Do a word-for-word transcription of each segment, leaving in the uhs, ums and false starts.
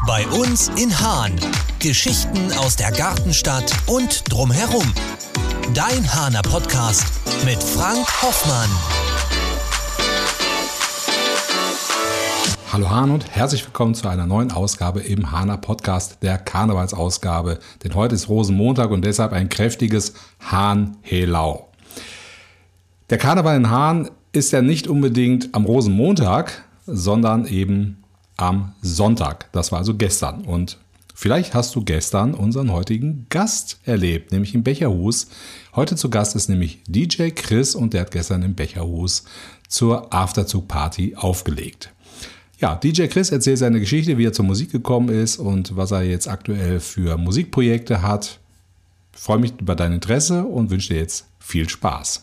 Bei uns in Haan. Geschichten aus der Gartenstadt und drumherum. Dein Haaner Podcast mit Frank Hoffmann. Hallo Hahn und herzlich willkommen zu einer neuen Ausgabe im Haaner Podcast, der Karnevalsausgabe. Denn heute ist Rosenmontag und deshalb ein kräftiges Hahn-Helau. Der Karneval in Haan ist ja nicht unbedingt am Rosenmontag, sondern eben am Sonntag. Das war also gestern. Und vielleicht hast du gestern unseren heutigen Gast erlebt, nämlich im Becherhus. Heute zu Gast ist nämlich D J Chris und der hat gestern im Becherhus zur Afterzug-Party aufgelegt. Ja, D J Chris erzählt seine Geschichte, wie er zur Musik gekommen ist und was er jetzt aktuell für Musikprojekte hat. Ich freue mich über dein Interesse und wünsche dir jetzt viel Spaß.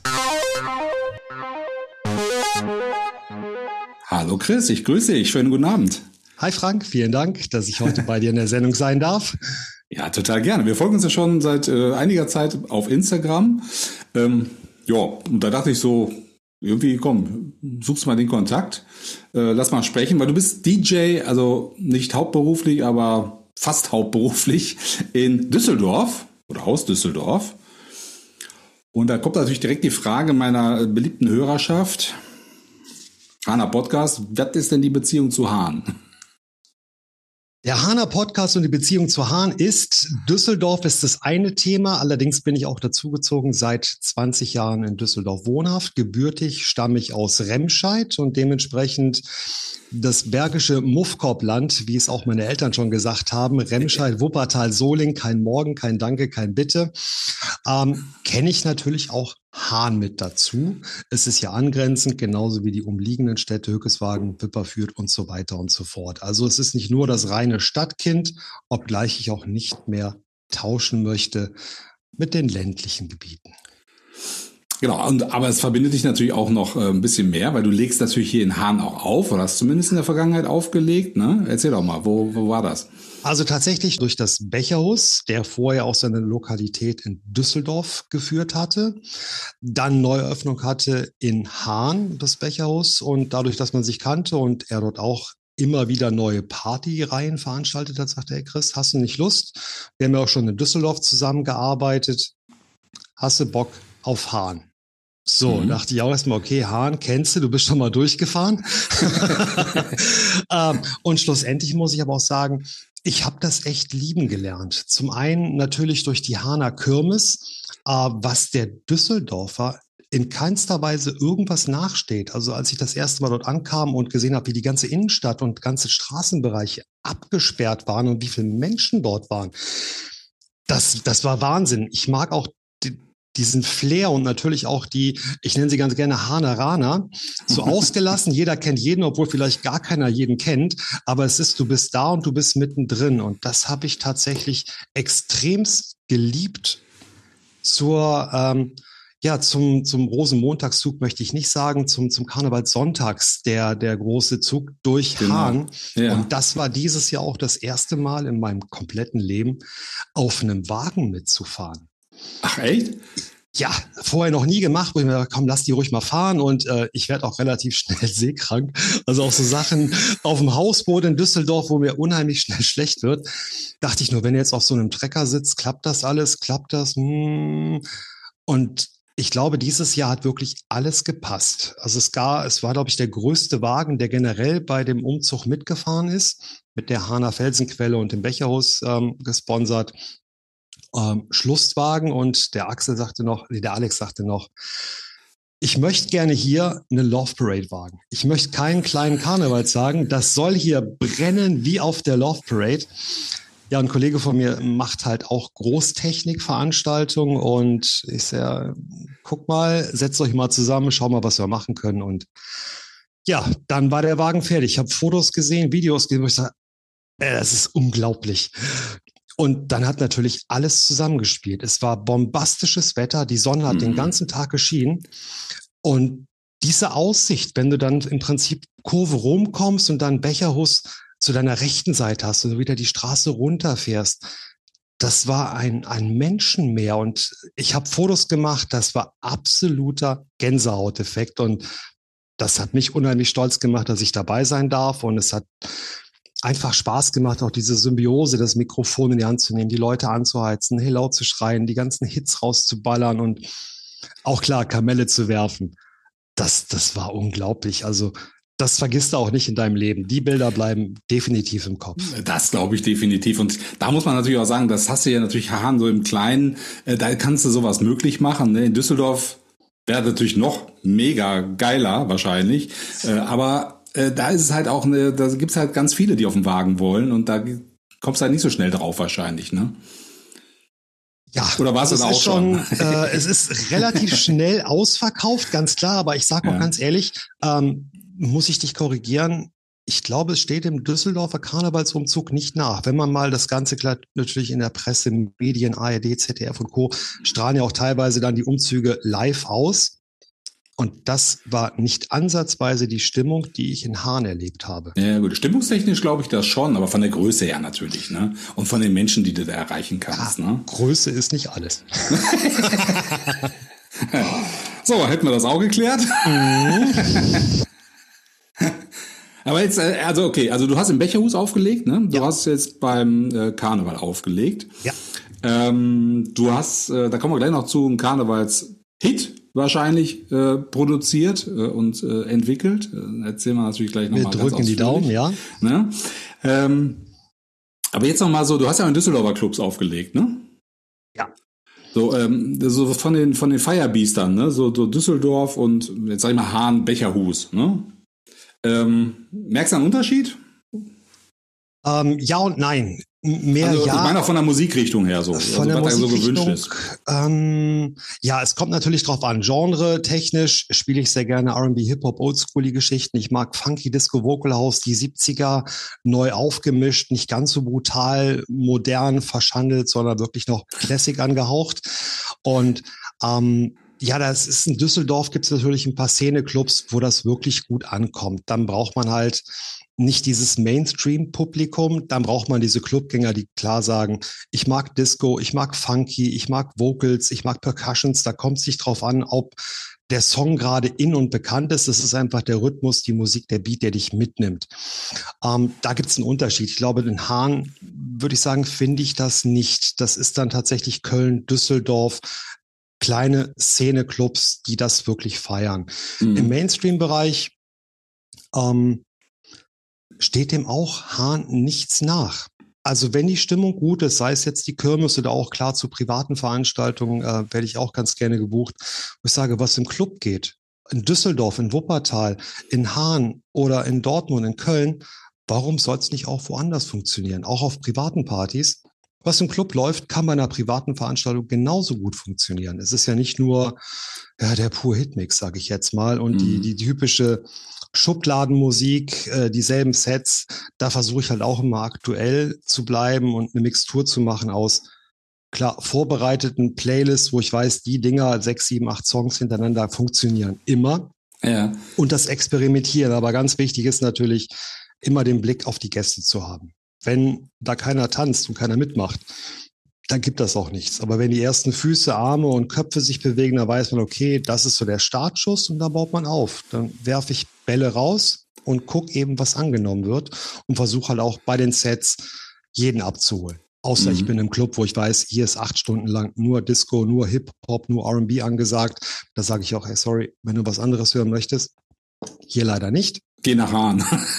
Hallo Chris, ich grüße dich. Schönen guten Abend. Hi Frank, vielen Dank, dass ich heute bei dir in der Sendung sein darf. Ja, total gerne. Wir folgen uns ja schon seit äh, einiger Zeit auf Instagram. Ähm, ja, und da dachte ich so, irgendwie, komm, suchst mal den Kontakt, äh, lass mal sprechen, weil du bist D J, also nicht hauptberuflich, aber fast hauptberuflich in Düsseldorf oder aus Düsseldorf. Und da kommt natürlich direkt die Frage meiner beliebten Hörerschaft, Haaner Podcast, was ist denn die Beziehung zu Haan? Der Haaner Podcast und die Beziehung zu Haan ist, Düsseldorf ist das eine Thema, allerdings bin ich auch dazugezogen, seit zwanzig Jahren in Düsseldorf wohnhaft. Gebürtig stamme ich aus Remscheid und dementsprechend das bergische Muffkorbland, wie es auch meine Eltern schon gesagt haben, Remscheid, Wuppertal, Soling, kein Morgen, kein Danke, kein Bitte, ähm, kenne ich natürlich auch Haan mit dazu. Es ist ja angrenzend, genauso wie die umliegenden Städte, Hückeswagen, Wipperfürth und so weiter und so fort. Also es ist nicht nur das reine Stadtkind, obgleich ich auch nicht mehr tauschen möchte mit den ländlichen Gebieten. Genau, und, aber es verbindet dich natürlich auch noch äh, ein bisschen mehr, weil du legst natürlich hier in Haan auch auf, oder hast zumindest in der Vergangenheit aufgelegt, ne? Erzähl doch mal, wo, wo war das? Also tatsächlich durch das Becherhus, der vorher auch seine Lokalität in Düsseldorf geführt hatte, dann Neueröffnung hatte in Haan, das Becherhus, und dadurch, dass man sich kannte und er dort auch immer wieder neue Partyreihen veranstaltet hat, sagte er, Chris, hast du nicht Lust? Wir haben ja auch schon in Düsseldorf zusammengearbeitet. Hast du Bock auf Haan? So, mhm. dachte ich auch erstmal, okay, Haan kennst du, du bist schon mal durchgefahren. ähm, und schlussendlich muss ich aber auch sagen, ich habe das echt lieben gelernt. Zum einen natürlich durch die Haaner Kirmes, äh, was der Düsseldorfer in keinster Weise irgendwas nachsteht. Also als ich das erste Mal dort ankam und gesehen habe, wie die ganze Innenstadt und ganze Straßenbereiche abgesperrt waren und wie viele Menschen dort waren, das, das war Wahnsinn. Ich mag auch die, diesen Flair und natürlich auch die, ich nenne sie ganz gerne Haaneraner, so ausgelassen, jeder kennt jeden, obwohl vielleicht gar keiner jeden kennt, aber es ist, du bist da und du bist mittendrin und das habe ich tatsächlich extremst geliebt zur, ähm, ja, zum, zum Rosenmontagszug möchte ich nicht sagen, zum, zum Karnevalssonntags, der, der große Zug durch genau. Haan. Ja. Und das war dieses Jahr auch das erste Mal in meinem kompletten Leben, auf einem Wagen mitzufahren. Ach echt? Ja, vorher noch nie gemacht, wo ich mir dachte, komm, lass die ruhig mal fahren und äh, ich werde auch relativ schnell seekrank. Also auch so Sachen auf dem Hausboot in Düsseldorf, wo mir unheimlich schnell schlecht wird, dachte ich nur, wenn ihr jetzt auf so einem Trecker sitzt, klappt das alles, klappt das? Hm. Und ich glaube, dieses Jahr hat wirklich alles gepasst. Also es gar, es war, glaube ich, der größte Wagen, der generell bei dem Umzug mitgefahren ist, mit der Haaner Felsenquelle und dem Becherhus ähm, gesponsert. Ähm, Schlusswagen und der Axel sagte noch, der Alex sagte noch, ich möchte gerne hier eine Love Parade wagen. Ich möchte keinen kleinen Karneval sagen. Das soll hier brennen wie auf der Love Parade. Ja, ein Kollege von mir macht halt auch Großtechnikveranstaltungen und ich sage, guck mal, setzt euch mal zusammen, schau mal, was wir machen können. Und ja, dann war der Wagen fertig. Ich habe Fotos gesehen, Videos gesehen, wo ich sage, äh, das ist unglaublich. Und dann hat natürlich alles zusammengespielt. Es war bombastisches Wetter, die Sonne hat mhm. den ganzen Tag geschienen. Und diese Aussicht, wenn du dann im Prinzip Kurve rumkommst und dann Becherhus zu deiner rechten Seite hast und du wieder die Straße runterfährst, das war ein, ein Menschenmeer. Und ich habe Fotos gemacht, das war absoluter Gänsehauteffekt. Und das hat mich unheimlich stolz gemacht, dass ich dabei sein darf. Und es hat einfach Spaß gemacht, auch diese Symbiose, das Mikrofon in die Hand zu nehmen, die Leute anzuheizen, hey laut zu schreien, die ganzen Hits rauszuballern und auch klar Kamelle zu werfen. Das, das war unglaublich. Also das vergisst du auch nicht in deinem Leben. Die Bilder bleiben definitiv im Kopf. Das glaube ich definitiv. Und da muss man natürlich auch sagen, das hast du ja natürlich Hahn so im Kleinen. Äh, da kannst du sowas möglich machen. Ne? In Düsseldorf wäre natürlich noch mega geiler wahrscheinlich. Äh, aber äh, da ist es halt auch, eine, da gibt's halt ganz viele, die auf den Wagen wollen. Und da kommst du halt nicht so schnell drauf wahrscheinlich, ne? Ja, oder war es also auch ist schon? schon? Äh, es ist relativ schnell ausverkauft, ganz klar. Aber ich sage auch Ja. ganz ehrlich, ähm, muss ich dich korrigieren? Ich glaube, es steht im Düsseldorfer Karnevalsumzug nicht nach. Wenn man mal das Ganze klar natürlich in der Presse, Medien, A R D, Z D F und Co. strahlen ja auch teilweise dann die Umzüge live aus. Und das war nicht ansatzweise die Stimmung, die ich in Hahn erlebt habe. Ja gut, stimmungstechnisch glaube ich das schon, aber von der Größe her natürlich, ne? Und von den Menschen, die du da erreichen kannst, Ja, ne? Größe ist nicht alles. So, hätten wir das auch geklärt. Aber jetzt, äh, also okay, also du hast im Becherhus aufgelegt, ne? Du Ja. hast jetzt beim äh, Karneval aufgelegt. Ja. Ähm, du hast, äh, da kommen wir gleich noch zu, einen Karnevalshit wahrscheinlich äh, produziert äh, und äh, entwickelt. Äh, erzählen wir natürlich gleich Wir nochmal ganz drücken die ausführlich. Daumen, ja. Ne? Ähm, aber jetzt noch mal so, du hast ja in Düsseldorfer Clubs aufgelegt, ne? Ja. So, ähm, so von den von den Firebeastern, ne? So, so Düsseldorf und jetzt sag ich mal Hahn, Becherhus, ne? Ähm, merkst du einen Unterschied? Ähm, ja und nein. M- Mehr Also, ja. ich meine auch von der Musikrichtung her so, Von also, der was da so Musikrichtung, gewünscht ist. ähm, ja, es kommt natürlich drauf an. Genre technisch spiele ich sehr gerne R and B, Hip-Hop, Oldschool-Geschichten. Ich mag Funky Disco, Vocal House, die siebziger neu aufgemischt, nicht ganz so brutal, modern, verschandelt, sondern wirklich noch Classic angehaucht. Und ähm, ja, das ist in Düsseldorf, gibt es natürlich ein paar Szene-Clubs, wo das wirklich gut ankommt. Dann braucht man halt nicht dieses Mainstream-Publikum, dann braucht man diese Clubgänger, die klar sagen, ich mag Disco, ich mag Funky, ich mag Vocals, ich mag Percussions, da kommt es nicht drauf an, ob der Song gerade in und bekannt ist. Das ist einfach der Rhythmus, die Musik, der Beat, der dich mitnimmt. Ähm, da gibt es einen Unterschied. Ich glaube, in Hahn, würde ich sagen, finde ich das nicht. Das ist dann tatsächlich Köln, Düsseldorf, kleine Szene-Clubs, die das wirklich feiern. Mhm. Im Mainstream-Bereich ähm, steht dem auch Hahn nichts nach. Also wenn die Stimmung gut ist, sei es jetzt die Kirmes oder auch klar zu privaten Veranstaltungen, äh, werde ich auch ganz gerne gebucht, wo ich sage, was im Club geht, in Düsseldorf, in Wuppertal, in Hahn oder in Dortmund, in Köln, warum soll es nicht auch woanders funktionieren? Auch auf privaten Partys. Was im Club läuft, kann bei einer privaten Veranstaltung genauso gut funktionieren. Es ist ja nicht nur ja, der pure Hitmix, sage ich jetzt mal, und die, Mhm. die typische Schubladenmusik, äh, dieselben Sets. Da versuche ich halt auch immer aktuell zu bleiben und eine Mixtur zu machen aus klar vorbereiteten Playlists, wo ich weiß, die Dinger, sechs, sieben, acht Songs hintereinander funktionieren immer. Ja. Und das Experimentieren. Aber ganz wichtig ist natürlich, immer den Blick auf die Gäste zu haben. Wenn da keiner tanzt und keiner mitmacht, dann gibt das auch nichts. Aber wenn die ersten Füße, Arme und Köpfe sich bewegen, dann weiß man, okay, das ist so der Startschuss und da baut man auf. Dann werfe ich Bälle raus und gucke eben, was angenommen wird und versuche halt auch bei den Sets jeden abzuholen. Außer Mhm. ich bin im Club, wo ich weiß, hier ist acht Stunden lang nur Disco, nur Hip-Hop, nur R and B angesagt. Da sage ich auch, hey, sorry, wenn du was anderes hören möchtest, hier leider nicht. Geh nach Hahn.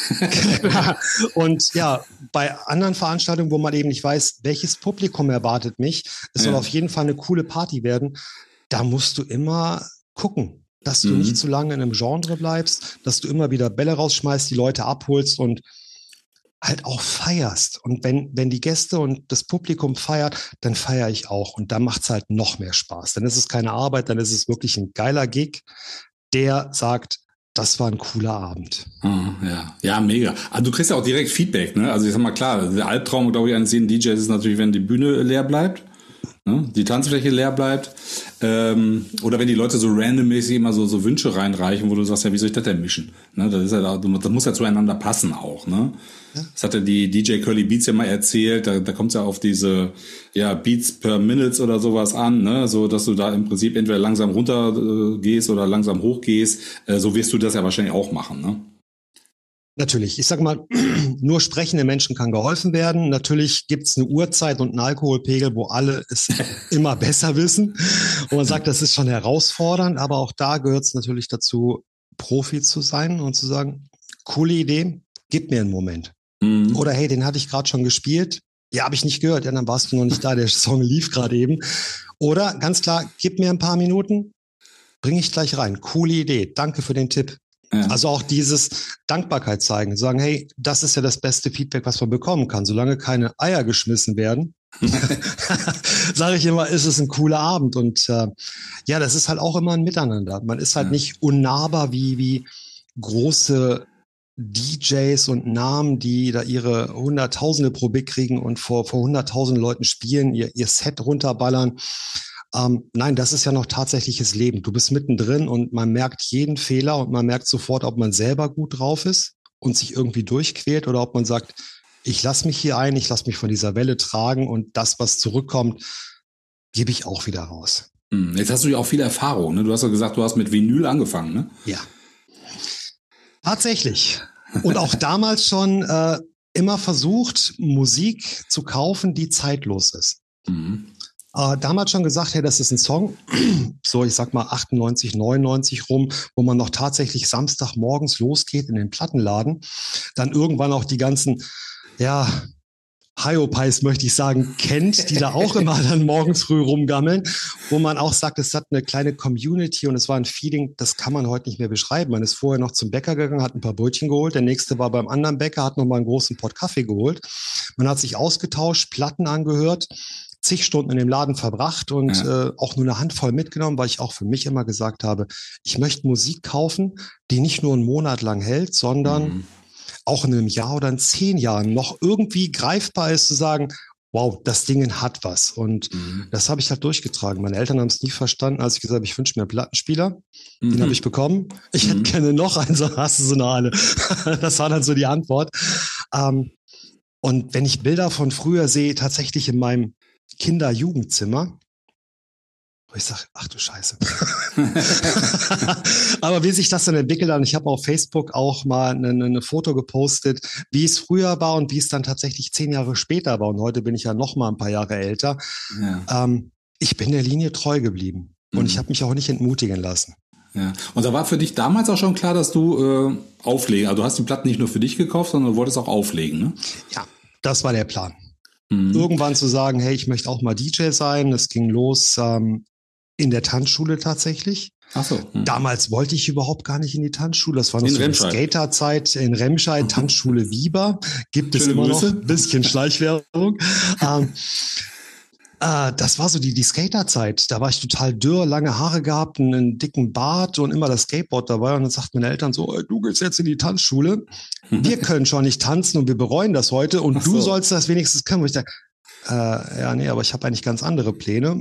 Und ja, bei anderen Veranstaltungen, wo man eben nicht weiß, welches Publikum erwartet mich, es soll Ja. auf jeden Fall eine coole Party werden, da musst du immer gucken, dass du Mhm. nicht zu lange in einem Genre bleibst, dass du immer wieder Bälle rausschmeißt, die Leute abholst und halt auch feierst. Und wenn, wenn die Gäste und das Publikum feiert, dann feiere ich auch. Und da macht's halt noch mehr Spaß. Dann ist es keine Arbeit, dann ist es wirklich ein geiler Gig, der sagt, das war ein cooler Abend. Ah, ja, ja, mega. Also du kriegst ja auch direkt Feedback, ne? Also ich sag mal klar, der Albtraum, glaube ich, eines jeden D Js ist natürlich, wenn die Bühne leer bleibt, ne? Die Tanzfläche leer bleibt, ähm, oder wenn die Leute so randommäßig immer so so Wünsche reinreichen, wo du sagst, ja, wie soll ich das denn mischen? Ne? Das ist ja, da- das muss ja zueinander passen auch, ne? Das hat ja die D J Curly Beats ja mal erzählt, da, da kommt es ja auf diese ja, Beats per Minutes oder sowas an, ne? So dass du da im Prinzip entweder langsam runter äh, gehst oder langsam hoch gehst. Äh, so wirst du das ja wahrscheinlich auch machen, ne? Natürlich, ich sag mal, nur sprechende Menschen kann geholfen werden. Natürlich gibt's eine Uhrzeit und einen Alkoholpegel, wo alle es immer besser wissen. Und man sagt, das ist schon herausfordernd, aber auch da gehört es natürlich dazu, Profi zu sein und zu sagen, coole Idee, gib mir einen Moment. Mhm. Oder hey, den hatte ich gerade schon gespielt. Ja, habe ich nicht gehört. Ja, dann warst du noch nicht da. Der Song lief gerade eben. Oder ganz klar, gib mir ein paar Minuten, bringe ich gleich rein. Coole Idee. Danke für den Tipp. Ja. Also auch dieses Dankbarkeit zeigen, sagen, hey, das ist ja das beste Feedback, was man bekommen kann. Solange keine Eier geschmissen werden, sage ich immer, ist es ein cooler Abend. Und äh, ja, das ist halt auch immer ein Miteinander. Man ist halt ja. nicht unnahbar wie, wie große D Js und Namen, die da ihre Hunderttausende pro Big kriegen und vor, vor hunderttausend Leuten spielen, ihr, ihr Set runterballern. Ähm, nein, das ist ja noch tatsächliches Leben. Du bist mittendrin und man merkt jeden Fehler und man merkt sofort, ob man selber gut drauf ist und sich irgendwie durchquält oder ob man sagt, ich lasse mich hier ein, ich lasse mich von dieser Welle tragen und das, was zurückkommt, gebe ich auch wieder raus. Jetzt hast du ja auch viel Erfahrung. Ne? Du hast ja gesagt, du hast mit Vinyl angefangen, ne? Ja. Tatsächlich. Und auch damals schon äh, immer versucht, Musik zu kaufen, die zeitlos ist. Mhm. Äh, damals schon gesagt, hey, das ist ein Song, so ich sag mal achtundneunzig, neunundneunzig rum, wo man noch tatsächlich Samstagmorgens losgeht in den Plattenladen, dann irgendwann auch die ganzen, ja, Hyopies, möchte ich sagen, kennt, die da auch immer dann morgens früh rumgammeln, wo man auch sagt, es hat eine kleine Community und es war ein Feeling, das kann man heute nicht mehr beschreiben. Man ist vorher noch zum Bäcker gegangen, hat ein paar Brötchen geholt, der nächste war beim anderen Bäcker, hat noch mal einen großen Pott Kaffee geholt. Man hat sich ausgetauscht, Platten angehört, zig Stunden in dem Laden verbracht und ja. äh, auch nur eine Handvoll mitgenommen, weil ich auch für mich immer gesagt habe, ich möchte Musik kaufen, die nicht nur einen Monat lang hält, sondern mhm. auch in einem Jahr oder in zehn Jahren noch irgendwie greifbar ist, zu sagen, wow, das Ding hat was. Und mhm. das habe ich halt durchgetragen. Meine Eltern haben es nie verstanden, als ich gesagt habe, ich wünsche mir einen Plattenspieler. Mhm. Den habe ich bekommen. Ich mhm. hätte gerne noch einen, so hast du so noch alle. Das war dann so die Antwort. Ähm, und wenn ich Bilder von früher sehe, tatsächlich in meinem Kinder-Jugendzimmer, ich sage, ach du Scheiße. Aber wie sich das dann entwickelt hat, ich habe auf Facebook auch mal eine, eine Foto gepostet, wie es früher war und wie es dann tatsächlich zehn Jahre später war. Und heute bin ich ja noch mal ein paar Jahre älter. Ja. Ähm, ich bin der Linie treu geblieben. Und mhm. ich habe mich auch nicht entmutigen lassen. Ja. Und da war für dich damals auch schon klar, dass du äh, auflegen, also du hast die Platten nicht nur für dich gekauft, sondern du wolltest auch auflegen, ne? Ja, das war der Plan. Mhm. Irgendwann zu sagen, hey, ich möchte auch mal D J sein. Es ging los ähm, in der Tanzschule tatsächlich. Ach so. Hm. Damals wollte ich überhaupt gar nicht in die Tanzschule. Das war noch in so eine Skaterzeit in Remscheid, Tanzschule Wieber. Gibt es immer noch ein bisschen Schleichwerbung. ähm, äh, das war so die, die Skaterzeit. Da war ich total dürr, lange Haare gehabt, einen dicken Bart und immer das Skateboard dabei. Und dann sagt meine Eltern so, du gehst jetzt in die Tanzschule. Wir können schon nicht tanzen und wir bereuen das heute. Und so. Du sollst das wenigstens können. Wo ich dachte, äh, ja, nee, aber ich habe eigentlich ganz andere Pläne.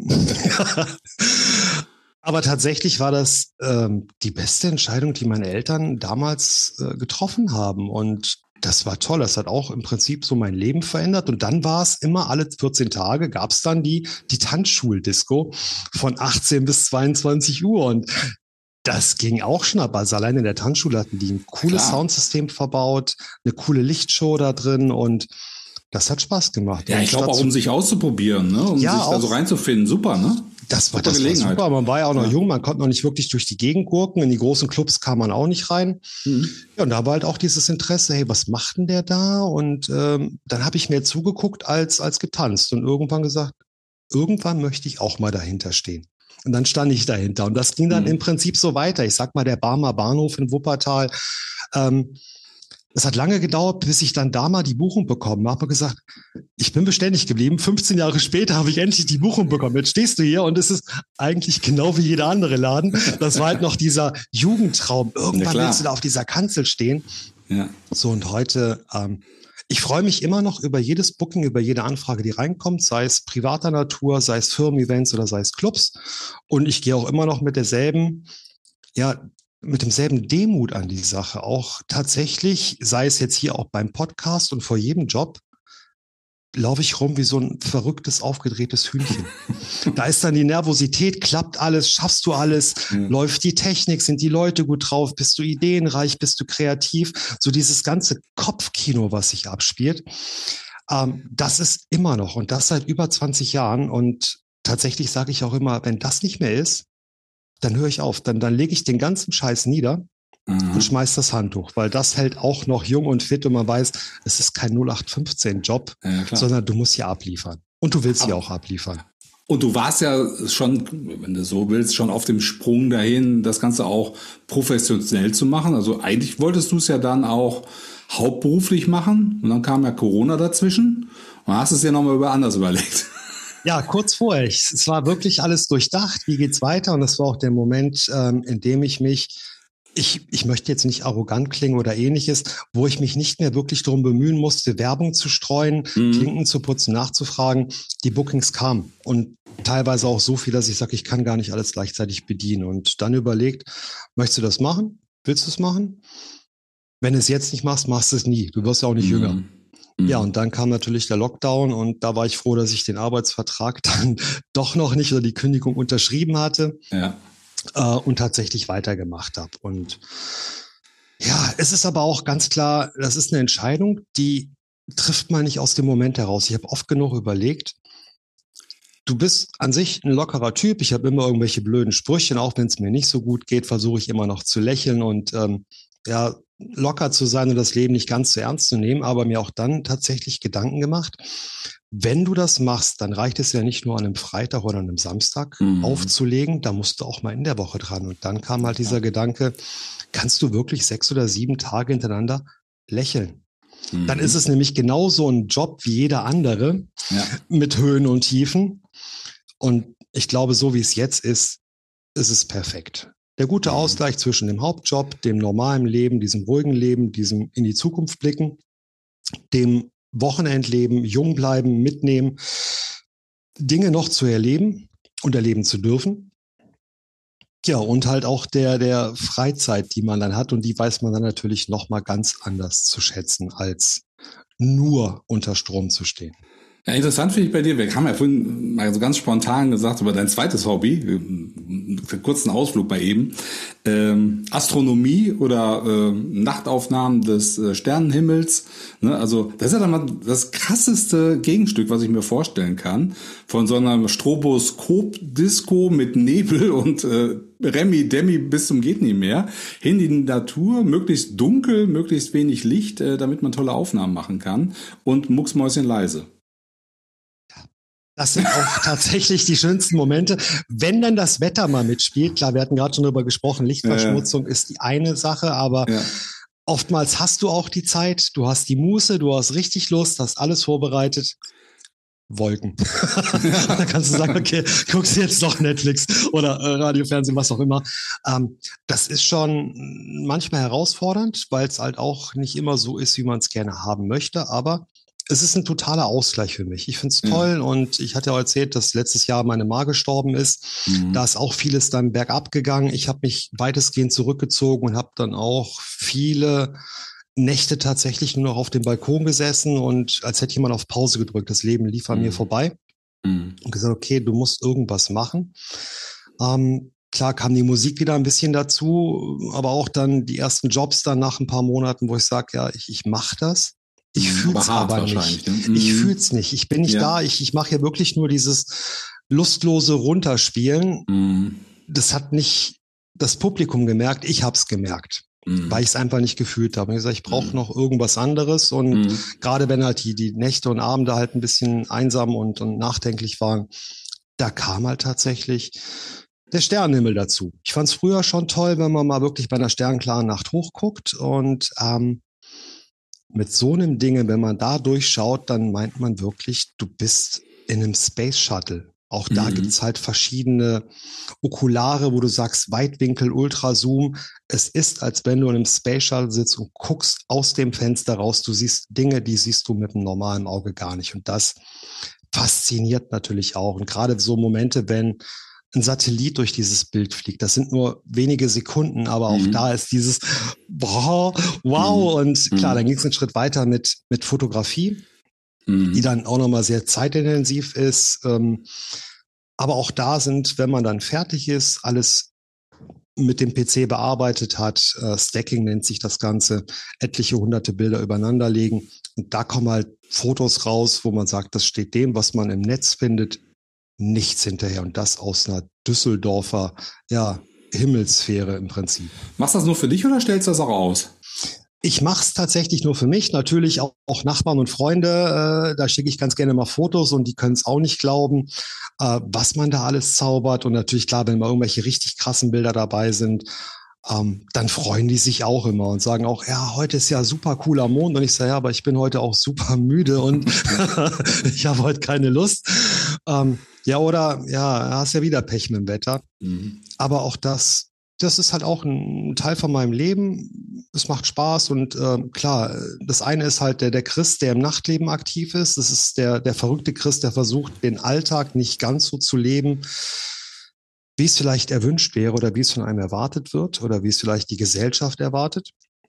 Aber tatsächlich war das ähm, die beste Entscheidung, die meine Eltern damals äh, getroffen haben. Und das war toll. Das hat auch im Prinzip so mein Leben verändert. Und dann war es immer alle vierzehn Tage gab es dann die, die Tanzschuldisco von achtzehn bis zweiundzwanzig Uhr. Und das ging auch schnapp. Also allein in der Tanzschule hatten die ein cooles Klar. Soundsystem verbaut, eine coole Lichtshow da drin und das hat Spaß gemacht. Ja, ich glaube auch, um sich auszuprobieren, ne? um ja, sich da so reinzufinden. Super, ne? Das war, das war super. Man war ja auch noch ja. jung, man konnte noch nicht wirklich durch die Gegend gurken. In die großen Clubs kam man auch nicht rein. Mhm. Ja, und da war halt auch dieses Interesse, hey, was macht denn der da? Und ähm, dann habe ich mir zugeguckt als, als getanzt und irgendwann gesagt, irgendwann möchte ich auch mal dahinter stehen. Und dann stand ich dahinter. Und das ging dann mhm. im Prinzip so weiter. Ich sag mal, der Barmer Bahnhof in Wuppertal, ähm, es hat lange gedauert, bis ich dann da mal die Buchung bekommen habe. Gesagt, ich bin beständig geblieben. fünfzehn Jahre später habe ich endlich die Buchung bekommen. Jetzt stehst du hier und es ist eigentlich genau wie jeder andere Laden. Das war halt noch dieser Jugendtraum. Irgendwann willst du da auf dieser Kanzel stehen. Ja. So, und heute, ähm, ich freue mich immer noch über jedes Booking, über jede Anfrage, die reinkommt, sei es privater Natur, sei es Firmen-Events oder sei es Clubs. Und ich gehe auch immer noch mit derselben, ja, mit demselben Demut an die Sache. Auch tatsächlich, sei es jetzt hier auch beim Podcast und vor jedem Job, laufe ich rum wie so ein verrücktes, aufgedrehtes Hühnchen. Da ist dann die Nervosität, klappt alles, schaffst du alles, mhm. läuft die Technik, sind die Leute gut drauf, bist du ideenreich, bist du kreativ, so dieses ganze Kopfkino, was sich abspielt, ähm, das ist immer noch und das seit über zwanzig Jahren und tatsächlich sage ich auch immer, wenn das nicht mehr ist, dann höre ich auf, dann, dann lege ich den ganzen Scheiß nieder mhm. und schmeiß das Handtuch, weil das hält auch noch jung und fit und man weiß, es ist kein null acht fünfzehn Job, ja, sondern du musst hier abliefern und du willst hier auch abliefern. Und du warst ja schon, wenn du so willst, schon auf dem Sprung dahin, das Ganze auch professionell zu machen. Also eigentlich wolltest du es ja dann auch hauptberuflich machen und dann kam ja Corona dazwischen und hast es ja nochmal über anders überlegt. Ja, kurz vorher. Ich, es war wirklich alles durchdacht. Wie geht's weiter? Und das war auch der Moment, ähm, in dem ich mich, ich, ich möchte jetzt nicht arrogant klingen oder ähnliches, wo ich mich nicht mehr wirklich darum bemühen musste, Werbung zu streuen, mhm. Klinken zu putzen, nachzufragen. Die Bookings kamen und teilweise auch so viel, dass ich sage, ich kann gar nicht alles gleichzeitig bedienen. Und dann überlegt, möchtest du das machen? Willst du es machen? Wenn du es jetzt nicht machst, machst du es nie. Du wirst ja auch nicht mhm. jünger. Ja, und dann kam natürlich der Lockdown und da war ich froh, dass ich den Arbeitsvertrag dann doch noch nicht oder die Kündigung unterschrieben hatte ja. äh, und tatsächlich weitergemacht habe. Und ja, es ist aber auch ganz klar, das ist eine Entscheidung, die trifft man nicht aus dem Moment heraus. Ich habe oft genug überlegt, du bist an sich ein lockerer Typ. Ich habe immer irgendwelche blöden Sprüche, auch wenn es mir nicht so gut geht, versuche ich immer noch zu lächeln und ähm, ja, locker zu sein und das Leben nicht ganz so ernst zu nehmen, aber mir auch dann tatsächlich Gedanken gemacht, wenn du das machst, dann reicht es ja nicht nur an einem Freitag oder an einem Samstag mhm. aufzulegen, da musst du auch mal in der Woche dran. Und dann kam halt dieser ja. Gedanke, kannst du wirklich sechs oder sieben Tage hintereinander lächeln? Mhm. Dann ist es nämlich genauso ein Job wie jeder andere ja. mit Höhen und Tiefen. Und ich glaube, so wie es jetzt ist, ist es perfekt. Der gute Ausgleich zwischen dem Hauptjob, dem normalen Leben, diesem ruhigen Leben, diesem in die Zukunft blicken, dem Wochenendleben, jung bleiben, mitnehmen, Dinge noch zu erleben und erleben zu dürfen. Ja, und halt auch der, der Freizeit, die man dann hat und die weiß man dann natürlich nochmal ganz anders zu schätzen, als nur unter Strom zu stehen. Ja, interessant finde ich bei dir, wir haben ja vorhin mal so ganz spontan gesagt über dein zweites Hobby, einen kurzen Ausflug bei eben, ähm, Astronomie oder äh, Nachtaufnahmen des äh, Sternenhimmels. Ne? Also das ist ja dann mal das krasseste Gegenstück, was ich mir vorstellen kann, von so einer Stroboskop-Disco mit Nebel und äh, Remi-Demi bis zum geht nicht mehr, hin in die Natur, möglichst dunkel, möglichst wenig Licht, äh, damit man tolle Aufnahmen machen kann und mucksmäuschen leise. Das sind auch tatsächlich die schönsten Momente, wenn dann das Wetter mal mitspielt. Klar, wir hatten gerade schon darüber gesprochen, Lichtverschmutzung ja. ist die eine Sache, aber ja. oftmals hast du auch die Zeit, du hast die Muße, du hast richtig Lust, hast alles vorbereitet. Wolken. Ja. Da kannst du sagen, okay, guckst du jetzt doch Netflix oder äh, Radio, Fernsehen, was auch immer. Ähm, das ist schon manchmal herausfordernd, weil es halt auch nicht immer so ist, wie man es gerne haben möchte, aber es ist ein totaler Ausgleich für mich. Ich finde es toll ja. und ich hatte ja erzählt, dass letztes Jahr meine Ma gestorben ist. Mhm. Da ist auch vieles dann bergab gegangen. Ich habe mich weitestgehend zurückgezogen und habe dann auch viele Nächte tatsächlich nur noch auf dem Balkon gesessen und als hätte jemand auf Pause gedrückt. Das Leben lief an mhm. mir vorbei mhm. und gesagt, okay, du musst irgendwas machen. Ähm, klar kam die Musik wieder ein bisschen dazu, aber auch dann die ersten Jobs dann nach ein paar Monaten, wo ich sage, ja, ich, ich mache das. Ich fühl's aber, aber nicht. Ne? Ich fühl's nicht. Ich bin nicht ja. da. Ich, ich mache hier wirklich nur dieses lustlose Runterspielen. Mm. Das hat nicht das Publikum gemerkt. Ich hab's gemerkt, mm. weil ich es einfach nicht gefühlt habe. Ich gesagt, ich brauche mm. noch irgendwas anderes. Und mm. gerade wenn halt die, die Nächte und Abende halt ein bisschen einsam und, und nachdenklich waren, da kam halt tatsächlich der Sternenhimmel dazu. Ich fand's früher schon toll, wenn man mal wirklich bei einer sternklaren Nacht hochguckt und ähm, mit so einem Ding, wenn man da durchschaut, dann meint man wirklich, du bist in einem Space Shuttle. Auch da mhm. gibt's halt verschiedene Okulare, wo du sagst, Weitwinkel, Ultrazoom. Es ist, als wenn du in einem Space Shuttle sitzt und guckst aus dem Fenster raus. Du siehst Dinge, die siehst du mit einem normalen Auge gar nicht. Und das fasziniert natürlich auch. Und gerade so Momente, wenn ein Satellit durch dieses Bild fliegt. Das sind nur wenige Sekunden, aber auch mhm. da ist dieses boah, wow. Mhm. Und klar, dann ging es einen Schritt weiter mit, mit Fotografie. mhm. die dann auch nochmal sehr zeitintensiv ist. Ähm, aber auch da sind, wenn man dann fertig ist, alles mit dem P C bearbeitet hat, äh, Stacking nennt sich das Ganze, etliche hunderte Bilder übereinander legen. Und da kommen halt Fotos raus, wo man sagt, das steht dem, was man im Netz findet, nichts hinterher. Und das aus einer Düsseldorfer, ja, Himmelssphäre im Prinzip. Machst du das nur für dich oder stellst du das auch aus? Ich mache es tatsächlich nur für mich, natürlich auch, auch Nachbarn und Freunde, äh, da schicke ich ganz gerne mal Fotos und die können es auch nicht glauben, äh, was man da alles zaubert. Und natürlich klar, wenn mal irgendwelche richtig krassen Bilder dabei sind, ähm, dann freuen die sich auch immer und sagen auch, ja, heute ist ja super cooler Mond. Und ich sage, ja, aber ich bin heute auch super müde und ich habe heute keine Lust. Ähm, ja, oder ja, hast ja wieder Pech mit dem Wetter. Mhm. Aber auch das Das ist halt auch ein Teil von meinem Leben. Es macht Spaß und äh, klar, das eine ist halt der, der Christ, der im Nachtleben aktiv ist. Das ist der, der verrückte Christ, der versucht, den Alltag nicht ganz so zu leben, wie es vielleicht erwünscht wäre oder wie es von einem erwartet wird oder wie es vielleicht die Gesellschaft erwartet,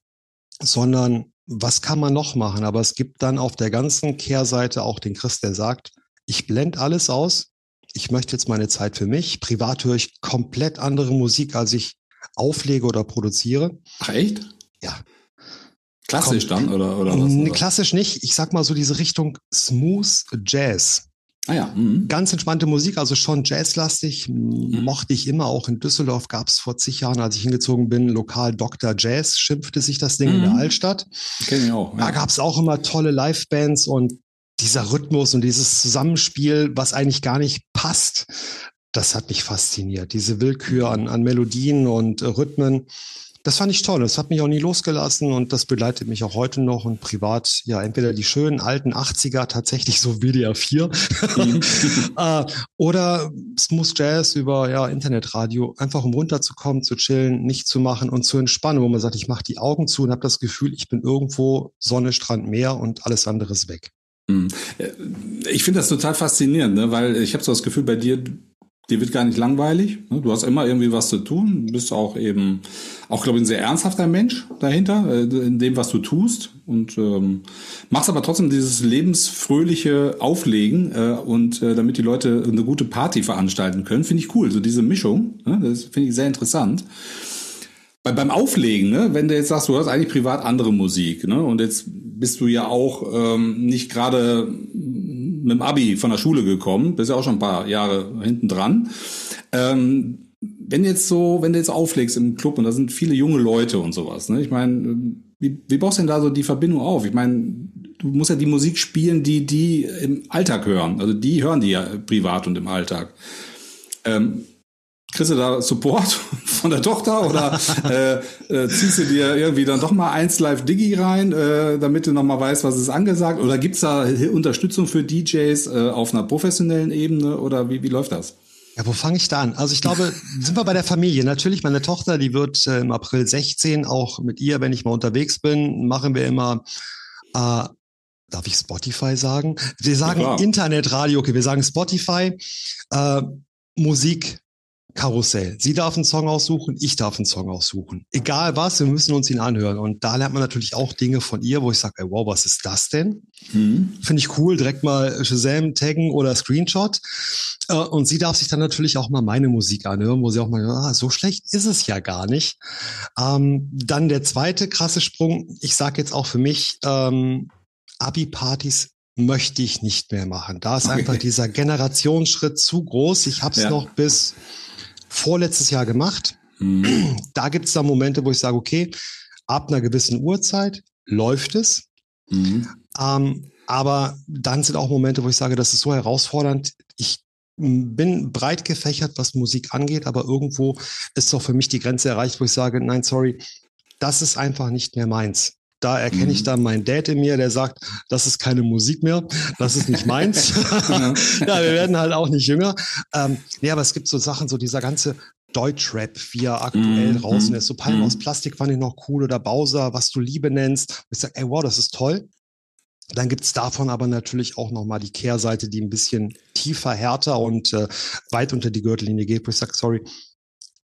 sondern was kann man noch machen? Aber es gibt dann auf der ganzen Kehrseite auch den Christ, der sagt, ich blende alles aus. Ich möchte jetzt meine Zeit für mich. Privat höre ich komplett andere Musik, als ich auflege oder produziere. Ach, echt? Ja. Klassisch Kom- dann oder, oder was? Nee, oder? klassisch nicht. Ich sag mal so diese Richtung Smooth Jazz. Ah ja. Mhm. Ganz entspannte Musik, also schon jazzlastig. Mhm. Mochte ich immer. Auch in Düsseldorf gab es vor zig Jahren, als ich hingezogen bin, lokal Doktor Jazz, schimpfte sich das Ding mhm. in der Altstadt. Kenn ich auch. Ja. Da gab es auch immer tolle Livebands und dieser Rhythmus und dieses Zusammenspiel, was eigentlich gar nicht passt, das hat mich fasziniert. Diese Willkür an, an Melodien und äh, Rhythmen, das fand ich toll. Das hat mich auch nie losgelassen und das begleitet mich auch heute noch und privat, ja, entweder die schönen alten achtziger, tatsächlich so W D R vier, mhm. äh, oder Smooth Jazz über ja, Internetradio, einfach um runterzukommen, zu chillen, nicht zu machen und zu entspannen, wo man sagt, ich mache die Augen zu und habe das Gefühl, ich bin irgendwo Sonne, Strand, Meer und alles andere ist weg. Ich finde das total faszinierend, ne? Weil ich habe so das Gefühl, bei dir, dir wird gar nicht langweilig. Ne? Du hast immer irgendwie was zu tun. Du bist auch eben, auch glaube ich, ein sehr ernsthafter Mensch dahinter, äh, in dem, was du tust. Und ähm, machst aber trotzdem dieses lebensfröhliche Auflegen äh, und äh, damit die Leute eine gute Party veranstalten können, finde ich cool. So diese Mischung, ne? Das finde ich sehr interessant. Bei, beim Auflegen, ne, wenn du jetzt sagst, du hörst eigentlich privat andere Musik, ne, und jetzt bist du ja auch ähm, nicht gerade mit dem Abi von der Schule gekommen, bist ja auch schon ein paar Jahre hinten dran. Ähm, wenn jetzt so, wenn du jetzt auflegst im Club und da sind viele junge Leute und sowas, ne, ich meine, wie, wie baust du denn da so die Verbindung auf? Ich meine, du musst ja die Musik spielen, die die im Alltag hören, also die hören die ja privat und im Alltag. Ähm, Kriegst du da Support von der Tochter oder äh, äh, ziehst du dir irgendwie dann doch mal eins Live Digi rein, äh, damit du noch mal weißt, was ist angesagt? Oder gibt's da Unterstützung für D Js äh, auf einer professionellen Ebene oder wie, wie läuft das? Ja, wo fange ich da an? Also ich glaube, sind wir bei der Familie. Natürlich, meine Tochter, die wird äh, im April sechzehn, auch mit ihr, wenn ich mal unterwegs bin, machen wir immer, äh, darf ich Spotify sagen? Wir sagen ja, Internetradio, okay, wir sagen Spotify, äh, Musik, Karussell. Sie darf einen Song aussuchen, ich darf einen Song aussuchen. Egal was, wir müssen uns ihn anhören. Und da lernt man natürlich auch Dinge von ihr, wo ich sage, ey, wow, was ist das denn? Mhm. Finde ich cool, direkt mal Shazam taggen oder Screenshot. Und sie darf sich dann natürlich auch mal meine Musik anhören, wo sie auch mal, ah, so schlecht ist es ja gar nicht. Ähm, dann der zweite krasse Sprung, ich sage jetzt auch für mich, ähm, Abi-Partys möchte ich nicht mehr machen. Da ist okay. einfach dieser Generationsschritt zu groß. Ich habe es ja. noch bis vorletztes Jahr gemacht. Mhm. Da gibt es dann Momente, wo ich sage, okay, ab einer gewissen Uhrzeit läuft es. Mhm. Ähm, aber dann sind auch Momente, wo ich sage, das ist so herausfordernd. Ich bin breit gefächert, was Musik angeht, aber irgendwo ist doch für mich die Grenze erreicht, wo ich sage, nein, sorry, das ist einfach nicht mehr meins. Da erkenne ich dann meinen Dad in mir, der sagt, das ist keine Musik mehr, das ist nicht meins. Ja, wir werden halt auch nicht jünger. Ähm, nee, aber es gibt so Sachen, so dieser ganze Deutschrap, wie er aktuell mm, draußen mm, ist. So Palmen mm. aus Plastik fand ich noch cool oder Bowser, was du Liebe nennst. Ich sage, ey, wow, das ist toll. Dann gibt's davon aber natürlich auch nochmal die Kehrseite, die ein bisschen tiefer, härter und äh, weit unter die Gürtellinie geht, wo ich sage, sorry,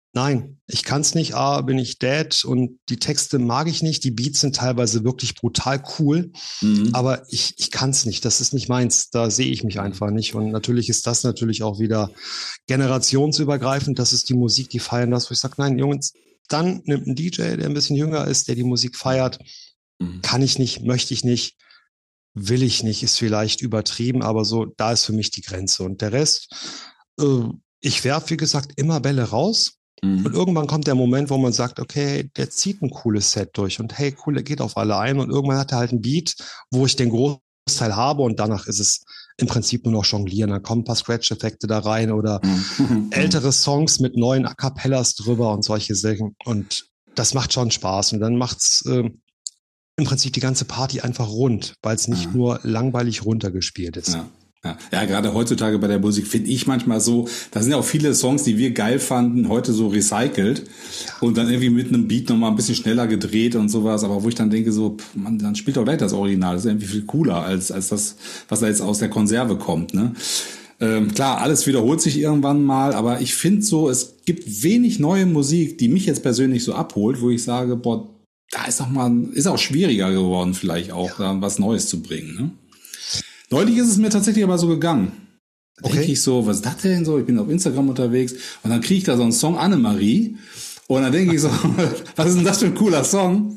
Nein, ich kann es nicht. A, bin ich dead und die Texte mag ich nicht. Die Beats sind teilweise wirklich brutal cool, mhm. aber ich, ich kann es nicht. Das ist nicht meins. Da sehe ich mich einfach nicht. Und natürlich ist das natürlich auch wieder generationsübergreifend. Das ist die Musik, die feiern das, wo ich sage, nein, Jungs, dann nimmt ein D J, der ein bisschen jünger ist, der die Musik feiert. Mhm. Kann ich nicht, möchte ich nicht, will ich nicht, ist vielleicht übertrieben, aber so, da ist für mich die Grenze. Und der Rest, äh, ich werfe, wie gesagt, immer Bälle raus. Mhm. Und irgendwann kommt der Moment, wo man sagt, okay, der zieht ein cooles Set durch und hey, cool, der geht auf alle ein und irgendwann hat er halt einen Beat, wo ich den Großteil habe und danach ist es im Prinzip nur noch jonglieren. Dann kommen ein paar Scratch-Effekte da rein oder mhm. ältere Songs mit neuen A Cappellas drüber und solche Sachen und das macht schon Spaß und dann macht's äh, im Prinzip die ganze Party einfach rund, weil es nicht ja. nur langweilig runtergespielt ist. Ja. Ja, ja, gerade heutzutage bei der Musik finde ich manchmal so, da sind ja auch viele Songs, die wir geil fanden, heute so recycelt und dann irgendwie mit einem Beat nochmal ein bisschen schneller gedreht und sowas, aber wo ich dann denke so, man, dann spielt doch gleich das Original, das ist irgendwie viel cooler als als das, was da jetzt aus der Konserve kommt, ne? Ähm, klar, alles wiederholt sich irgendwann mal, aber ich finde so, es gibt wenig neue Musik, die mich jetzt persönlich so abholt, wo ich sage, boah, da ist auch mal, ist auch schwieriger geworden vielleicht auch, ja. da was Neues zu bringen, ne? Neulich ist es mir tatsächlich aber so gegangen. Da okay. denke ich so, was ist das denn so? Ich bin auf Instagram unterwegs und dann kriege ich da so einen Song Annemarie und dann denke ich so, was ist denn das für ein cooler Song?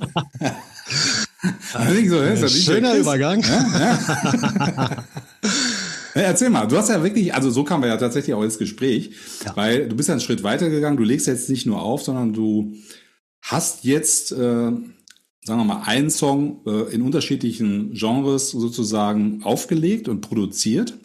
dann denke ich so, hey, ist das schöner Übergang. Ja? Ja? Ja, erzähl mal, du hast ja wirklich, also so kamen wir ja tatsächlich auch ins Gespräch, ja. weil du bist ja einen Schritt weiter gegangen, du legst jetzt nicht nur auf, sondern du hast jetzt... Äh, sagen wir mal, einen Song äh, in unterschiedlichen Genres sozusagen aufgelegt und produziert.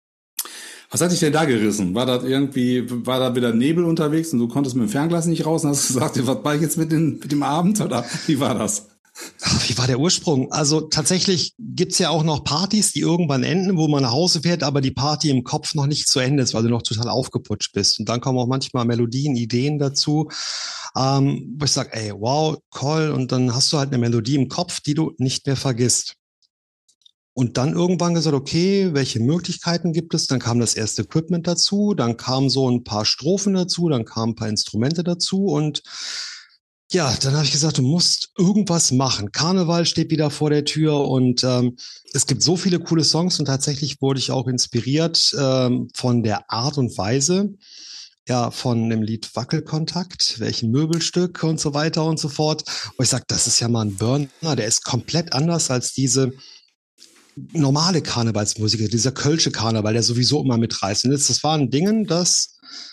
Was hat dich denn da gerissen? War das irgendwie, war da wieder Nebel unterwegs und du konntest mit dem Fernglas nicht raus und hast gesagt, was mache ich jetzt mit, den, mit dem Abend? Oder wie war das? Ach, wie war der Ursprung? Also tatsächlich gibt's ja auch noch Partys, die irgendwann enden, wo man nach Hause fährt, aber die Party im Kopf noch nicht zu Ende ist, weil du noch total aufgeputscht bist. Und dann kommen auch manchmal Melodien, Ideen dazu, ähm, wo ich sage, ey, wow, cool. Und dann hast du halt eine Melodie im Kopf, die du nicht mehr vergisst. Und dann irgendwann gesagt, okay, welche Möglichkeiten gibt es? Dann kam das erste Equipment dazu, dann kamen so ein paar Strophen dazu, dann kamen ein paar Instrumente dazu und ja, dann habe ich gesagt, du musst irgendwas machen. Karneval steht wieder vor der Tür und ähm, es gibt so viele coole Songs und tatsächlich wurde ich auch inspiriert ähm, von der Art und Weise, ja, von dem Lied Wackelkontakt, welchem Möbelstück und so weiter und so fort. Wo ich sage, das ist ja mal ein Burner, der ist komplett anders als diese normale Karnevalsmusik, dieser kölsche Karneval, der sowieso immer mitreißt. Und das war ein Ding, das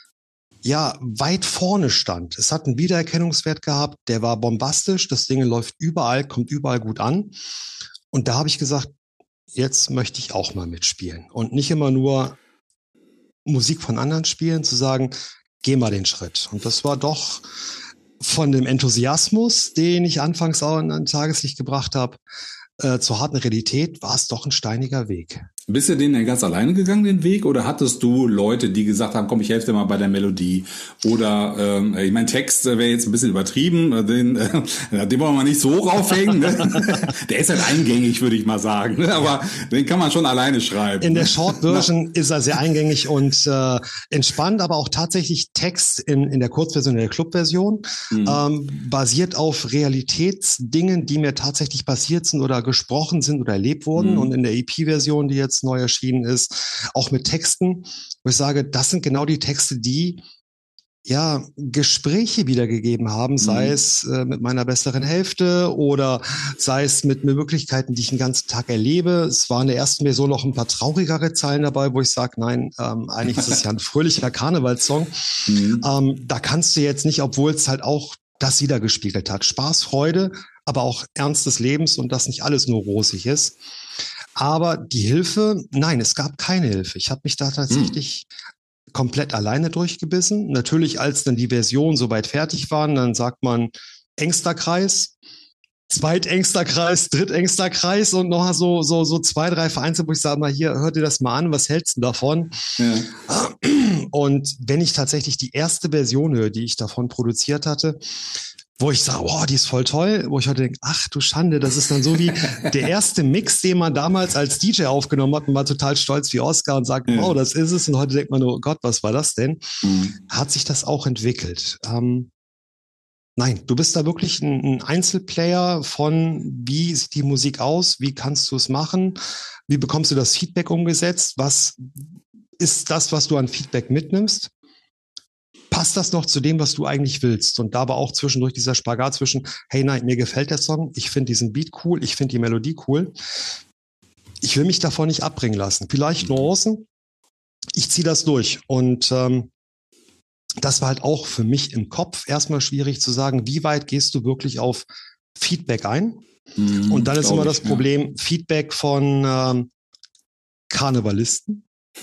ja weit vorne stand. Es hat einen Wiedererkennungswert gehabt, der war bombastisch, das Ding läuft überall, kommt überall gut an. Und da habe ich gesagt, jetzt möchte ich auch mal mitspielen. Und nicht immer nur Musik von anderen spielen, zu sagen, geh mal den Schritt. Und das war doch von dem Enthusiasmus, den ich anfangs auch in ein Tageslicht gebracht habe, äh, zur harten Realität, war es doch ein steiniger Weg. Bist du den denn ganz alleine gegangen, den Weg? Oder hattest du Leute, die gesagt haben, komm, ich helfe dir mal bei der Melodie? Oder, ähm, ich mein Text wäre jetzt ein bisschen übertrieben, den, äh, den wollen wir mal nicht so hoch aufhängen. Ne? Der ist halt eingängig, würde ich mal sagen. Ne? Aber den kann man schon alleine schreiben. In der Short Version ist er sehr eingängig und äh, entspannt, aber auch tatsächlich Text in, in der Kurzversion, in der Clubversion, mhm. ähm, basiert auf Realitätsdingen, die mir tatsächlich passiert sind oder gesprochen sind oder erlebt wurden. Mhm. Und in der E P-Version, die jetzt neu erschienen ist, auch mit Texten, wo ich sage, das sind genau die Texte, die ja Gespräche wiedergegeben haben, sei mhm. es äh, mit meiner besseren Hälfte oder sei es mit Möglichkeiten, die ich den ganzen Tag erlebe. Es waren in der ersten Version noch ein paar traurigere Zeilen dabei, wo ich sage, nein, ähm, eigentlich ist es ja ein fröhlicher Karnevalssong. Mhm. Ähm, da kannst du jetzt nicht, obwohl es halt auch das wiedergespiegelt hat. Spaß, Freude, aber auch Ernst des Lebens und dass nicht alles nur rosig ist. Aber die Hilfe, nein, es gab keine Hilfe. Ich habe mich da tatsächlich hm. komplett alleine durchgebissen. Natürlich, als dann die Versionen soweit fertig waren, dann sagt man engster Kreis, zweitengster Kreis, drittengster Kreis und noch so so so zwei, drei Vereinzelte, wo ich sage mal, hier, hör dir das mal an, was hältst du davon? Ja. Und wenn ich tatsächlich die erste Version höre, die ich davon produziert hatte, wo ich sage, oh, die ist voll toll, wo ich heute denke, ach du Schande, das ist dann so wie der erste Mix, den man damals als D J aufgenommen hat und war total stolz wie Oscar und sagt, Ja. wow, das ist es. Und heute denkt man nur, oh Gott, was war das denn? Mhm. Hat sich das auch entwickelt? Ähm, nein, du bist da wirklich ein, ein Einzelplayer von, wie sieht die Musik aus? Wie kannst du es machen? Wie bekommst du das Feedback umgesetzt? Was ist das, was du an Feedback mitnimmst? Passt das noch zu dem, was du eigentlich willst? Und da war auch zwischendurch dieser Spagat zwischen, hey, nein, mir gefällt der Song, ich finde diesen Beat cool, ich finde die Melodie cool. Ich will mich davon nicht abbringen lassen. Vielleicht Nuancen, ich ziehe das durch. Und ähm, das war halt auch für mich im Kopf erstmal schwierig zu sagen, wie weit gehst du wirklich auf Feedback ein? Mhm, Und dann ist immer das ich, Problem, ja. Feedback von ähm, Karnevalisten.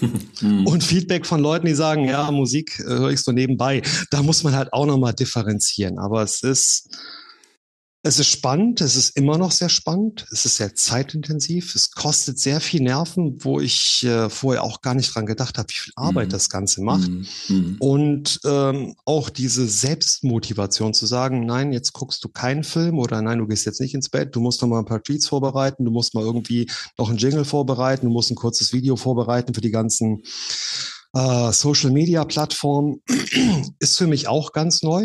Und Feedback von Leuten, die sagen, ja, Musik äh, höre ich so nebenbei. Da muss man halt auch nochmal differenzieren. Aber es ist, es ist spannend, es ist immer noch sehr spannend, es ist sehr zeitintensiv, es kostet sehr viel Nerven, wo ich äh, vorher auch gar nicht dran gedacht habe, wie viel Arbeit Mhm. das Ganze macht. Mhm. Und ähm, auch diese Selbstmotivation zu sagen, nein, jetzt guckst du keinen Film oder nein, du gehst jetzt nicht ins Bett, du musst noch mal ein paar Tweets vorbereiten, du musst mal irgendwie noch einen Jingle vorbereiten, du musst ein kurzes Video vorbereiten für die ganzen äh, Social-Media-Plattformen, ist für mich auch ganz neu.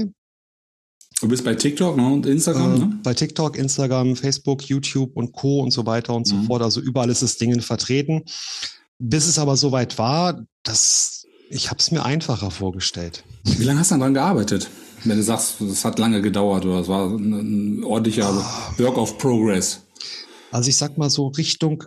Du bist bei TikTok, ne, und Instagram, Äh, ne? Bei TikTok, Instagram, Facebook, YouTube und Co. und so weiter und so Mhm. fort. Also überall ist das Ding vertreten. Bis es aber soweit war, dass ich habe es mir einfacher vorgestellt. Wie lange hast du daran gearbeitet? Wenn du sagst, es hat lange gedauert oder es war ein, ein ordentlicher Work of Progress. Also ich sag mal so Richtung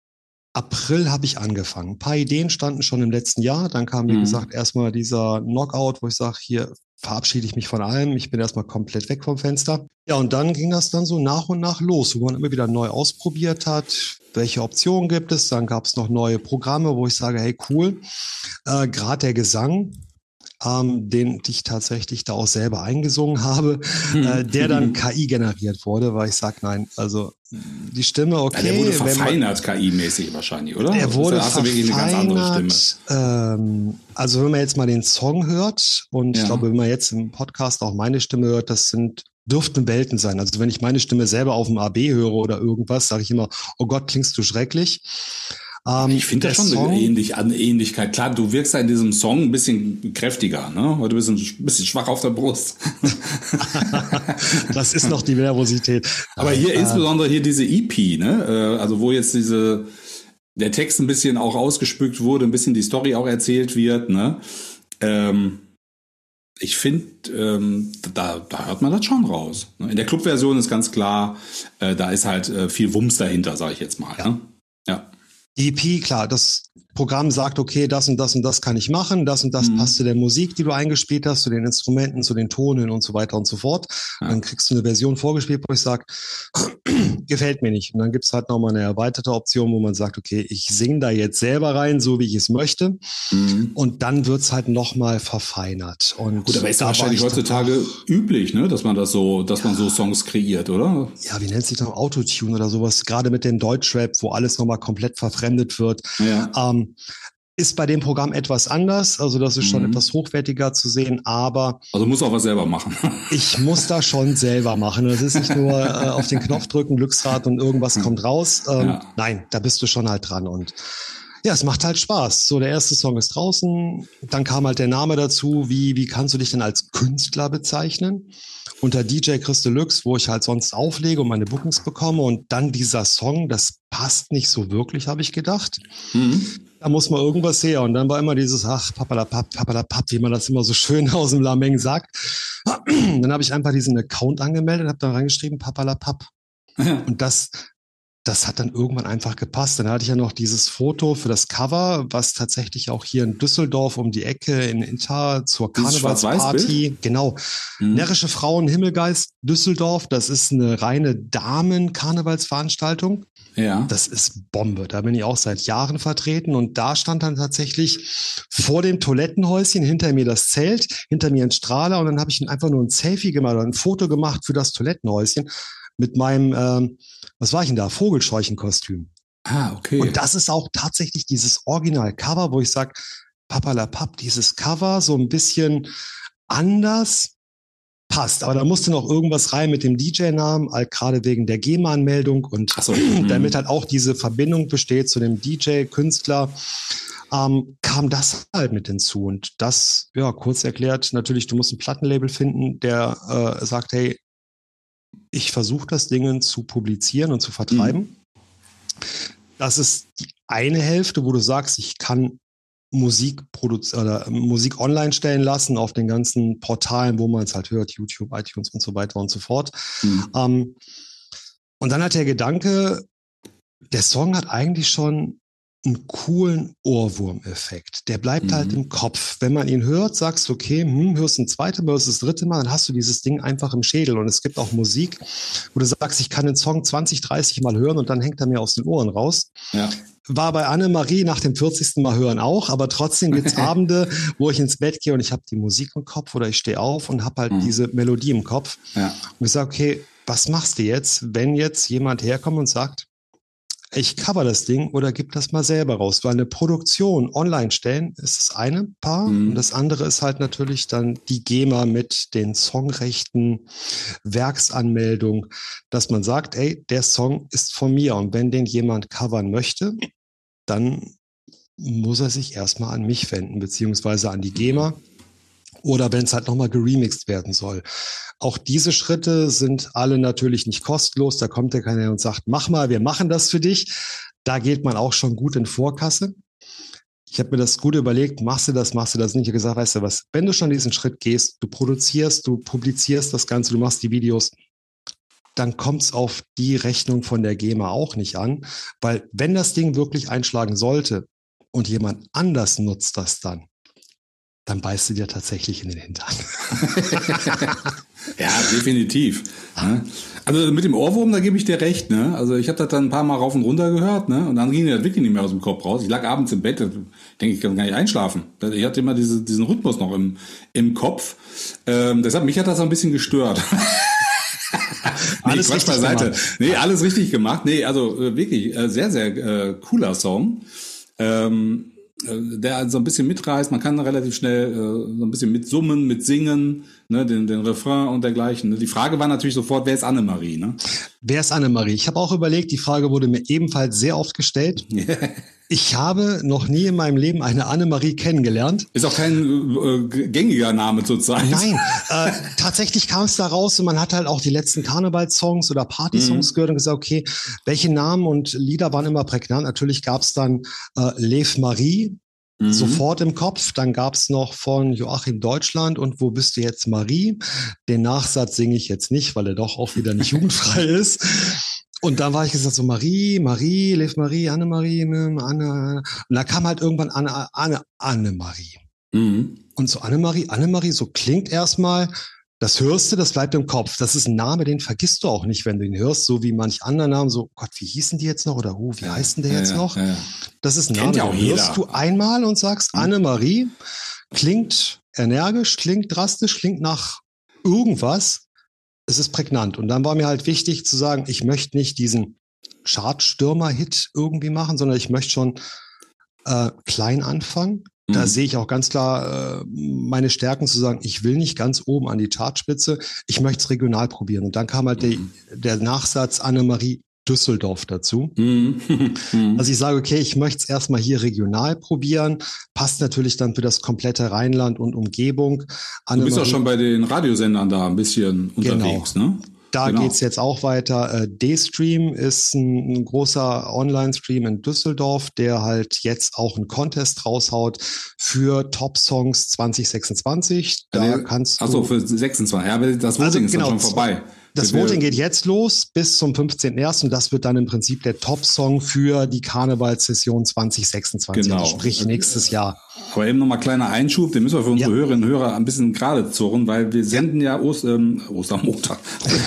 April habe ich angefangen. Ein paar Ideen standen schon im letzten Jahr. Dann kam, wie Mhm. gesagt, erstmal dieser Knockout, wo ich sage, hier verabschiede ich mich von allem. Ich bin erstmal komplett weg vom Fenster. Ja, und dann ging das dann so nach und nach los, wo man immer wieder neu ausprobiert hat. Welche Optionen gibt es? Dann gab es noch neue Programme, wo ich sage, hey, cool. Äh, Gerade der Gesang, ähm, den ich tatsächlich da auch selber eingesungen habe, äh, der dann K I generiert wurde, weil ich sage, nein, also die Stimme, okay. Ja, der wurde wenn man- verfeinert K I-mäßig wahrscheinlich, oder? Der wurde da hast du wirklich eine ganz andere Stimme. verfeinert. Ähm, also wenn man jetzt mal den Song hört und Ja. ich glaube, wenn man jetzt im Podcast auch meine Stimme hört, das sind dürften Welten sein. Also wenn ich meine Stimme selber auf dem A B höre oder irgendwas, sage ich immer, oh Gott, klingst du schrecklich. Ähm, Ich finde da der schon Song- eine Ähnlich, eine Ähnlichkeit. Klar, du wirkst ja in diesem Song ein bisschen kräftiger, ne? Weil du bist ein bisschen schwach auf der Brust. Das ist noch die Nervosität. Aber hier Äh, insbesondere hier diese E P, ne? Äh, Also wo jetzt diese der Text ein bisschen auch ausgespückt wurde, ein bisschen die Story auch erzählt wird, ne? Ähm, ich finde, ähm, da, da hört man das schon raus. Ne? In der Clubversion ist ganz klar, äh, da ist halt äh, viel Wumms dahinter, sage ich jetzt mal. Ja. Ne? Ja. E P, klar, das Programm sagt, okay, das und das und das kann ich machen, das und das Mhm. passt zu der Musik, die du eingespielt hast, zu den Instrumenten, zu den Tonen und so weiter und so fort. Ja. Und dann kriegst du eine Version vorgespielt, wo ich sage, gefällt mir nicht. Und dann gibt's halt nochmal eine erweiterte Option, wo man sagt, okay, ich singe da jetzt selber rein, so wie ich es möchte. Mhm. Und dann wird's halt nochmal verfeinert. Und Gut, aber ist da ja war wahrscheinlich ich heutzutage üblich, ne, dass man das so, dass man so Songs kreiert, oder? ja, wie nennt sich das, Autotune oder sowas, gerade mit dem Deutschrap, wo alles nochmal komplett verfremdet wird. Ja. Ähm, ist bei dem Programm etwas anders, also das ist schon Mhm. etwas hochwertiger zu sehen, aber Also muss auch was selber machen. ich muss da schon selber machen. Das ist nicht nur äh, auf den Knopf drücken, Glücksrad und irgendwas kommt raus. Ähm, Ja. Nein, da bist du schon halt dran und ja, es macht halt Spaß. So, der erste Song ist draußen, dann kam halt der Name dazu, wie, wie kannst du dich denn als Künstler bezeichnen? Unter D J Chris Deluxe, wo ich halt sonst auflege und meine Bookings bekomme und dann dieser Song, das passt nicht so wirklich, habe ich gedacht. Mhm. Da muss man irgendwas her. Und dann war immer dieses, ach, papalapap, papalapap, wie man das immer so schön aus dem Lameng sagt. Dann habe ich einfach diesen Account angemeldet, habe da reingeschrieben, papalapap. Ja. Und das, das hat dann irgendwann einfach gepasst. Dann hatte ich ja noch dieses Foto für das Cover, was tatsächlich auch hier in Düsseldorf um die Ecke in Inter zur Dieses Karnevalsparty, Schwarz-Weiß-Bild? genau. Mhm. Närrische Frauen Himmelgeist Düsseldorf, das ist eine reine Damen-Karnevalsveranstaltung. Ja. Das ist Bombe. Da bin ich auch seit Jahren vertreten und da stand dann tatsächlich vor dem Toilettenhäuschen hinter mir das Zelt, hinter mir ein Strahler und dann habe ich einfach nur ein Selfie gemacht oder ein Foto gemacht für das Toilettenhäuschen mit meinem, ähm, was war ich denn da, Vogelscheuchenkostüm. Ah, okay. Und das ist auch tatsächlich dieses Original-Cover, wo ich sage, papalapap, dieses Cover so ein bisschen anders, passt. Aber da musste noch irgendwas rein mit dem D J-Namen, halt gerade wegen der GEMA-Anmeldung und so. Damit halt auch diese Verbindung besteht zu dem D J, Künstler, ähm, kam das halt mit hinzu. Und das, ja, kurz erklärt, natürlich, du musst ein Plattenlabel finden, der äh, sagt, hey, ich versuche das Ding zu publizieren und zu vertreiben. Mhm. Das ist die eine Hälfte, wo du sagst, ich kann Musik produzieren oder Musik online stellen lassen auf den ganzen Portalen, wo man es halt hört, YouTube, iTunes und so weiter und so fort. Mhm. Ähm, und dann hat der Gedanke, der Song hat eigentlich schon einen coolen Ohrwurm-Effekt. Der bleibt mhm. halt im Kopf. Wenn man ihn hört, sagst du, okay, hm, hörst ein zweites Mal, hörst das dritte Mal, dann hast du dieses Ding einfach im Schädel. Und es gibt auch Musik, wo du sagst, ich kann den Song zwanzig, dreißig Mal hören und dann hängt er mir aus den Ohren raus. Ja. War bei Annemarie nach dem vierzigsten Mal hören auch, aber trotzdem gibt's Abende, wo ich ins Bett gehe und ich habe die Musik im Kopf oder ich stehe auf und habe halt mhm. diese Melodie im Kopf. Ja. Und ich sage, okay, was machst du jetzt, wenn jetzt jemand herkommt und sagt, ich cover das Ding oder gib das mal selber raus, weil eine Produktion online stellen ist das eine Paar mhm. und das andere ist halt natürlich dann die GEMA mit den Songrechten, Werksanmeldung, dass man sagt, ey, der Song ist von mir und wenn den jemand covern möchte, dann muss er sich erstmal an mich wenden, beziehungsweise an die GEMA oder wenn es halt nochmal geremixed werden soll. Auch diese Schritte sind alle natürlich nicht kostenlos. Da kommt ja keiner und sagt, mach mal, wir machen das für dich. Da geht man auch schon gut in Vorkasse. Ich habe mir das gut überlegt, machst du das, machst du das nicht. Ich habe gesagt, weißt du was, wenn du schon diesen Schritt gehst, du produzierst, du publizierst das Ganze, du machst die Videos, dann kommt es auf die Rechnung von der GEMA auch nicht an. Weil wenn das Ding wirklich einschlagen sollte und jemand anders nutzt das dann, dann beißt du dir tatsächlich in den Hintern. Ja, definitiv. Also mit dem Ohrwurm, da gebe ich dir recht. Ne? Also ich habe das dann ein paar Mal rauf und runter gehört, ne? Und dann ging das wirklich nicht mehr aus dem Kopf raus. Ich lag abends im Bett, denke ich, kann gar nicht einschlafen. Ich hatte immer diese, diesen Rhythmus noch im, im Kopf. Ähm, deshalb, mich hat das ein bisschen gestört. Nee, alles Quatsch beiseite. Gemacht. Nee, alles richtig gemacht. Nee, also äh, wirklich äh, sehr, sehr äh, cooler Song. Ähm, der so ein bisschen mitreißt, man kann relativ schnell äh, so ein bisschen mit summen, mit singen, ne, den, den Refrain und dergleichen. Die Frage war natürlich sofort, wer ist Annemarie? Ne? Wer ist Annemarie? Ich habe auch überlegt, die Frage wurde mir ebenfalls sehr oft gestellt. Ich habe noch nie in meinem Leben eine Annemarie kennengelernt. Ist auch kein äh, gängiger Name zurzeit. Nein, äh, tatsächlich kam es da raus und man hat halt auch die letzten Karnevalssongs oder Partysongs mhm. gehört und gesagt, okay, welche Namen und Lieder waren immer prägnant? Natürlich gab es dann äh, Lev Marie, mhm. sofort im Kopf. Dann gab es noch von Joachim Deutschland und Wo bist du jetzt, Marie? Den Nachsatz singe ich jetzt nicht, weil er doch auch wieder nicht jugendfrei ist. Und dann war ich gesagt so, Marie, Marie, Lev Marie, Annemarie, Anne. Und da kam halt irgendwann Anne, Anne, Annemarie. Mhm. Und so Annemarie, Annemarie, so klingt erstmal, das hörst du, das bleibt im Kopf. Das ist ein Name, den vergisst du auch nicht, wenn du ihn hörst, so wie manch andere Namen, so, Gott, wie hießen die jetzt noch? Oder, oh, wie ja, heißt denn der ja, jetzt ja, noch? Ja. Das ist ein Kennt Name, den hörst du einmal und sagst, mhm. Annemarie, klingt energisch, klingt drastisch, klingt nach irgendwas. Es ist prägnant. Und dann war mir halt wichtig zu sagen, ich möchte nicht diesen Chartstürmer-Hit irgendwie machen, sondern ich möchte schon äh, klein anfangen. Mhm. Da sehe ich auch ganz klar äh, meine Stärken zu sagen, ich will nicht ganz oben an die Chartspitze, ich möchte es regional probieren. Und dann kam halt mhm. der, der Nachsatz Annemarie Düsseldorf dazu. Mhm. Also ich sage, okay, ich möchte es erstmal hier regional probieren. Passt natürlich dann für das komplette Rheinland und Umgebung. Du bist auch schon bei den Radiosendern da ein bisschen unterwegs, genau. ne? Da genau. geht's jetzt auch weiter. D-Stream ist ein, ein großer Online-Stream in Düsseldorf, der halt jetzt auch einen Contest raushaut für Top-Songs zwanzig sechsundzwanzig. Da also, kannst du... Achso, für sechsundzwanzig. Ja, aber das Voting also, ist genau, dann schon vorbei. Das Voting geht jetzt los bis zum fünfzehnten ersten und das wird dann im Prinzip der Top-Song für die Karnevalssession zwanzig sechsundzwanzig, genau. Also sprich nächstes Jahr. Aber eben nochmal kleiner Einschub, den müssen wir für unsere ja. Hörerinnen und Hörer ein bisschen gerade zurren, weil wir senden ja Ost, ähm, Ostermontag,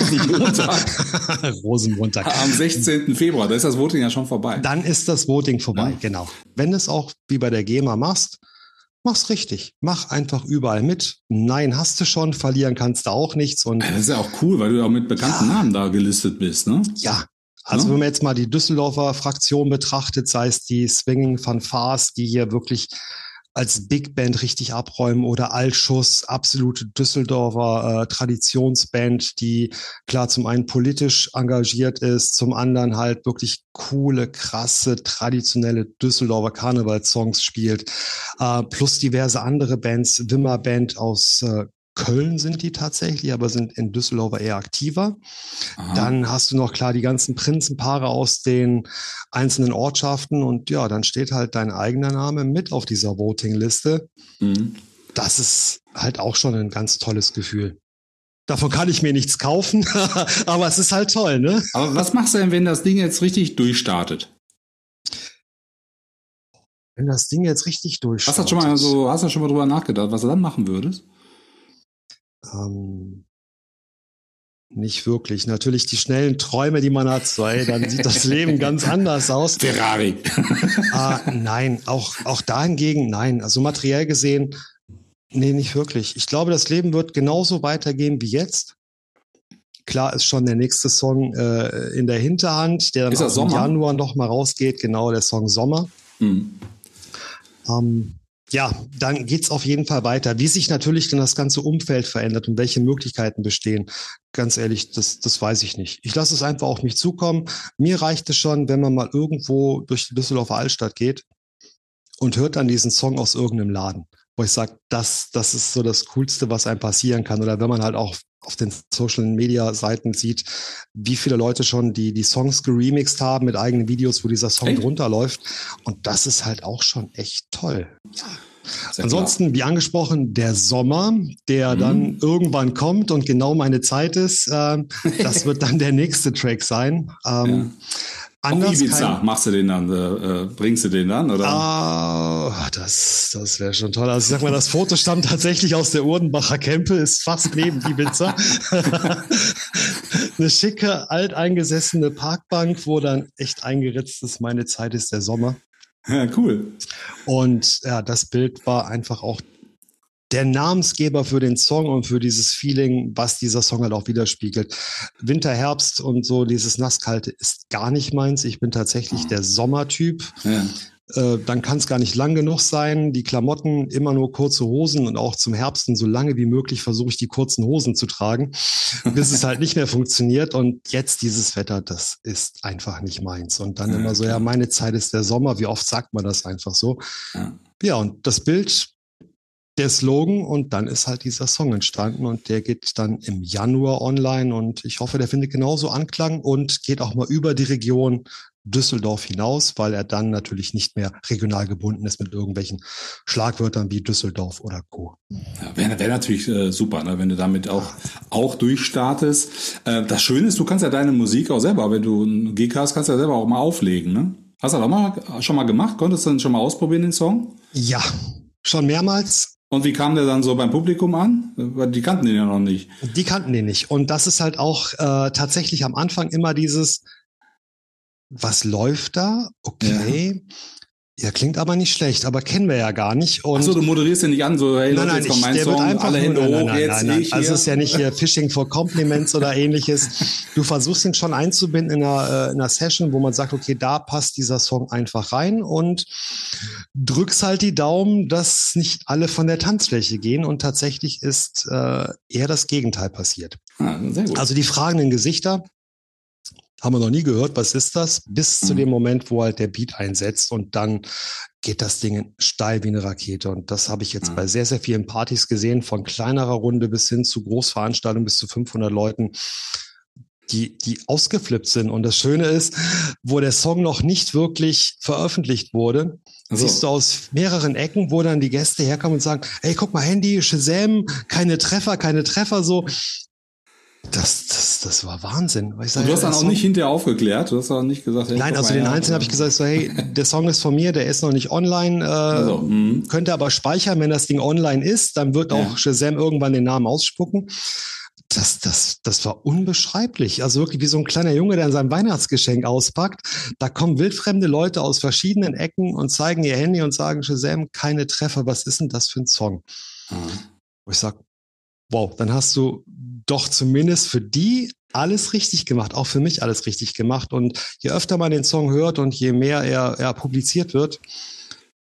Rosenmontag, Rosenmontag am sechzehnten Februar, da ist das Voting ja schon vorbei. Dann ist das Voting vorbei, ja. genau. Wenn du es auch wie bei der GEMA machst, mach's richtig. Mach einfach überall mit. Nein, hast du schon, verlieren kannst du auch nichts. Und das ist ja auch cool, weil du auch mit bekannten ja. Namen da gelistet bist, ne? Ja. Also ja. wenn man jetzt mal die Düsseldorfer Fraktion betrachtet, sei es die Swinging Fanfares, die hier wirklich als Big Band richtig abräumen, oder Altschuss, absolute Düsseldorfer äh, Traditionsband, die klar zum einen politisch engagiert ist, zum anderen halt wirklich coole, krasse, traditionelle Düsseldorfer Karnevalssongs spielt, äh, plus diverse andere Bands. Wimmer Band aus äh, Köln sind die tatsächlich, aber sind in Düsseldorf eher aktiver. Aha. Dann hast du noch klar die ganzen Prinzenpaare aus den einzelnen Ortschaften und ja, dann steht halt dein eigener Name mit auf dieser Voting-Liste. Mhm. Das ist halt auch schon ein ganz tolles Gefühl. Davon kann ich mir nichts kaufen, aber es ist halt toll, ne? Aber was machst du denn, wenn das Ding jetzt richtig durchstartet? Wenn das Ding jetzt richtig durchstartet. Hast du schon mal so, hast du schon mal drüber nachgedacht, was du dann machen würdest? Ähm, nicht wirklich. Natürlich die schnellen Träume, die man hat, so, ey, dann sieht das Leben ganz anders aus. Ferrari. äh, nein, auch, auch da hingegen, nein. Also materiell gesehen, nee, nicht wirklich. Ich glaube, das Leben wird genauso weitergehen wie jetzt. Klar ist schon der nächste Song äh, in der Hinterhand, der dann auch im Januar noch mal rausgeht. Genau, der Song Sommer. Mhm. Ähm, Ja, dann geht's auf jeden Fall weiter. Wie sich natürlich dann das ganze Umfeld verändert und welche Möglichkeiten bestehen, ganz ehrlich, das, das weiß ich nicht. Ich lasse es einfach auf mich zukommen. Mir reicht es schon, wenn man mal irgendwo durch die Düsseldorfer Altstadt geht und hört dann diesen Song aus irgendeinem Laden, wo ich sage, das, das ist so das Coolste, was einem passieren kann. Oder wenn man halt auch auf den Social-Media-Seiten sieht, wie viele Leute schon die, die Songs geremixed haben mit eigenen Videos, wo dieser Song echt drunter läuft. Und das ist halt auch schon echt toll. Ja. Ansonsten, klar, wie angesprochen, der Sommer, der mhm. dann irgendwann kommt und genau meine Zeit ist, äh, das wird dann der nächste Track sein. Ähm, ja. Anders Ibiza, kein, machst du den dann, äh, bringst du den dann, oder? Ah, das, das wäre schon toll. Also ich sag mal, das Foto stammt tatsächlich aus der Urdenbacher Kempe, ist fast neben Ibiza. Eine schicke, alteingesessene Parkbank, wo dann echt eingeritzt ist, meine Zeit ist der Sommer. Ja, cool. Und ja, das Bild war einfach auch der Namensgeber für den Song und für dieses Feeling, was dieser Song halt auch widerspiegelt. Winter, Herbst und so, dieses Nasskalte ist gar nicht meins. Ich bin tatsächlich der Sommertyp. Ja. Äh, dann kann es gar nicht lang genug sein. Die Klamotten immer nur kurze Hosen und auch zum Herbst und so lange wie möglich versuche ich die kurzen Hosen zu tragen, bis es halt nicht mehr funktioniert. Und jetzt dieses Wetter, das ist einfach nicht meins. Und dann ja, immer so, klar. Ja, meine Zeit ist der Sommer. Wie oft sagt man das einfach so? Ja, ja, und das Bild, der Slogan, und dann ist halt dieser Song entstanden und der geht dann im Januar online und ich hoffe, der findet genauso Anklang und geht auch mal über die Region Düsseldorf hinaus, weil er dann natürlich nicht mehr regional gebunden ist mit irgendwelchen Schlagwörtern wie Düsseldorf oder Co. Ja, wäre wär natürlich äh, super, ne, wenn du damit auch, auch durchstartest. Äh, das Schöne ist, du kannst ja deine Musik auch selber, wenn du ein G K hast, kannst du ja selber auch mal auflegen. Ne? Hast du das auch mal, schon mal gemacht? Konntest du dann schon mal ausprobieren, den Song? Ja, schon mehrmals. Und wie kam der dann so beim Publikum an? Die kannten den ja noch nicht. Die kannten den nicht. Und das ist halt auch äh, tatsächlich am Anfang immer dieses, was läuft da? Okay. Ja. Ja, klingt aber nicht schlecht, aber kennen wir ja gar nicht. Und achso, du moderierst ja nicht an, so, hey, nein, nein, jetzt kommt mein ich, Song, alle Hände hoch, nein, nein, jetzt nein, nein, ich Also hier. es ist ja nicht hier Fishing for Compliments oder ähnliches. Du versuchst ihn schon einzubinden in einer, in einer Session, wo man sagt, okay, da passt dieser Song einfach rein und drückst halt die Daumen, dass nicht alle von der Tanzfläche gehen und tatsächlich ist äh, eher das Gegenteil passiert. Ah, sehr gut. Also die fragenden Gesichter haben wir noch nie gehört, was ist das? Bis mhm. zu dem Moment, wo halt der Beat einsetzt und dann geht das Ding steil wie eine Rakete. Und das habe ich jetzt mhm. bei sehr, sehr vielen Partys gesehen, von kleinerer Runde bis hin zu Großveranstaltungen bis zu fünfhundert Leuten, die, die ausgeflippt sind. Und das Schöne ist, wo der Song noch nicht wirklich veröffentlicht wurde, also siehst du aus mehreren Ecken, wo dann die Gäste herkommen und sagen, hey, guck mal, Handy, Shazam, keine Treffer, keine Treffer, so. Das, das, das war Wahnsinn. Ich sage, und du hast dann auch Song nicht hinterher aufgeklärt? Du hast auch nicht gesagt, hey, nein, also den Einzelnen habe ich gesagt, so, hey, der Song ist von mir, der ist noch nicht online, äh, also, könnte aber speichern, wenn das Ding online ist, dann wird auch ja. Shazam irgendwann den Namen ausspucken. Das, das, das war unbeschreiblich. Also wirklich wie so ein kleiner Junge, der sein Weihnachtsgeschenk auspackt. Da kommen wildfremde Leute aus verschiedenen Ecken und zeigen ihr Handy und sagen, Shazam, keine Treffer, was ist denn das für ein Song? Mhm. Wo ich sage, wow, dann hast du doch zumindest für die alles richtig gemacht, auch für mich alles richtig gemacht. Und je öfter man den Song hört und je mehr er, er publiziert wird, ich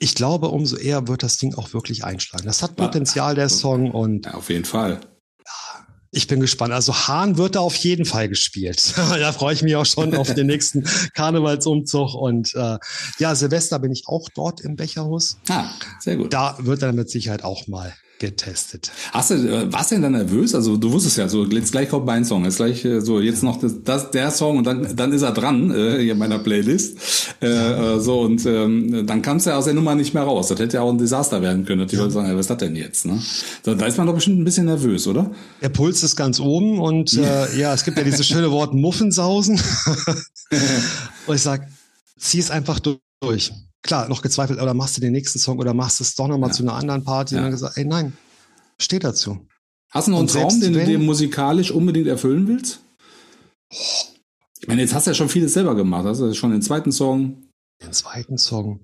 ich glaube, umso eher wird das Ding auch wirklich einschlagen. Das hat Potenzial, der Song. Und ja, auf jeden Fall. Ich bin gespannt. Also Hahn wird da auf jeden Fall gespielt. Da freue ich mich auch schon auf den nächsten Karnevalsumzug. Und äh, ja, Silvester bin ich auch dort im Becherhus. Ah, sehr gut. Da wird er mit Sicherheit auch mal getestet. Hast du, warst du denn dann nervös? Also du wusstest ja, so jetzt gleich kommt mein Song, jetzt gleich so jetzt noch das, das der Song und dann dann ist er dran äh, hier in meiner Playlist. Äh, äh, so und ähm, dann kamst du ja aus der Nummer nicht mehr raus. Das hätte ja auch ein Desaster werden können. Die Leute sagen, was ist das denn jetzt? Ne? Da, da ist man doch bestimmt ein bisschen nervös, oder? Der Puls ist ganz oben und äh, ja, es gibt ja dieses schöne Wort Muffensausen. Und ich sag, zieh es einfach durch. Klar, noch gezweifelt, oder machst du den nächsten Song oder machst du es doch nochmal ja. zu einer anderen Party ja. und dann gesagt, ey, nein, steh dazu. Hast du noch einen Traum, den du dir musikalisch unbedingt erfüllen willst? Ich meine, jetzt hast du ja schon vieles selber gemacht. Hast du schon den zweiten Song? Den zweiten Song.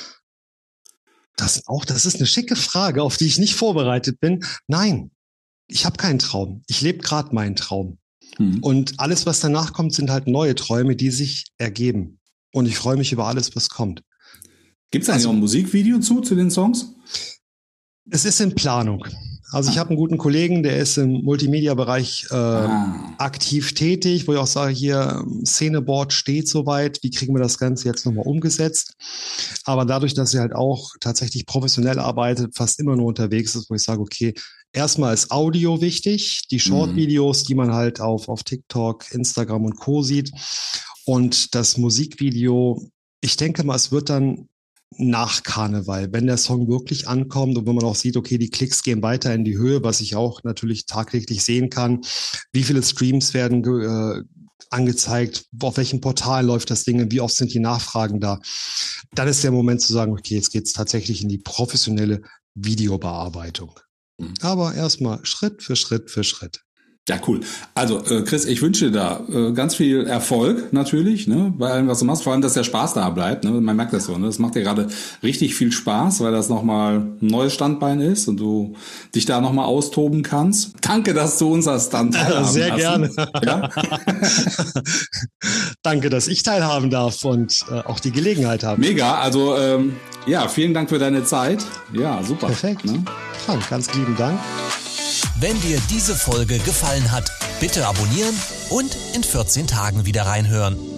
Das auch, das ist eine schicke Frage, auf die ich nicht vorbereitet bin. Nein, ich habe keinen Traum. Ich lebe gerade meinen Traum. Hm. Und alles, was danach kommt, sind halt neue Träume, die sich ergeben. Und ich freue mich über alles, was kommt. Gibt es eigentlich also, auch ein Musikvideo zu, zu den Songs? Es ist in Planung. Also ich habe einen guten Kollegen, der ist im Multimedia-Bereich äh, ah. aktiv tätig, wo ich auch sage, hier Szeneboard steht soweit, wie kriegen wir das Ganze jetzt nochmal umgesetzt? Aber dadurch, dass er halt auch tatsächlich professionell arbeitet, fast immer nur unterwegs ist, wo ich sage, okay, erstmal ist Audio wichtig, die Short-Videos, die man halt auf, auf TikTok, Instagram und Co. sieht. Und das Musikvideo, ich denke mal, es wird dann nach Karneval, wenn der Song wirklich ankommt und wenn man auch sieht, okay, die Klicks gehen weiter in die Höhe, was ich auch natürlich tagtäglich sehen kann, wie viele Streams werden äh, angezeigt, auf welchen Portal läuft das Ding, wie oft sind die Nachfragen da, dann ist der Moment zu sagen, okay, jetzt geht's tatsächlich in die professionelle Videobearbeitung. Mhm. Aber erstmal Schritt für Schritt für Schritt. Ja, cool. Also, äh, Chris, ich wünsche dir da äh, ganz viel Erfolg natürlich, ne, bei allem, was du machst. Vor allem, dass der Spaß da bleibt. Ne? Man merkt das so. Ne? Das macht dir gerade richtig viel Spaß, weil das nochmal ein neues Standbein ist und du dich da nochmal austoben kannst. Danke, dass du uns das dann teilhaben Sehr lassen. gerne. Ja? Danke, dass ich teilhaben darf und äh, auch die Gelegenheit habe. Mega. Also, ähm, ja, vielen Dank für deine Zeit. Ja, super. Perfekt. Ne? Frank, ganz lieben Dank. Wenn dir diese Folge gefallen hat, bitte abonnieren und in vierzehn Tagen wieder reinhören.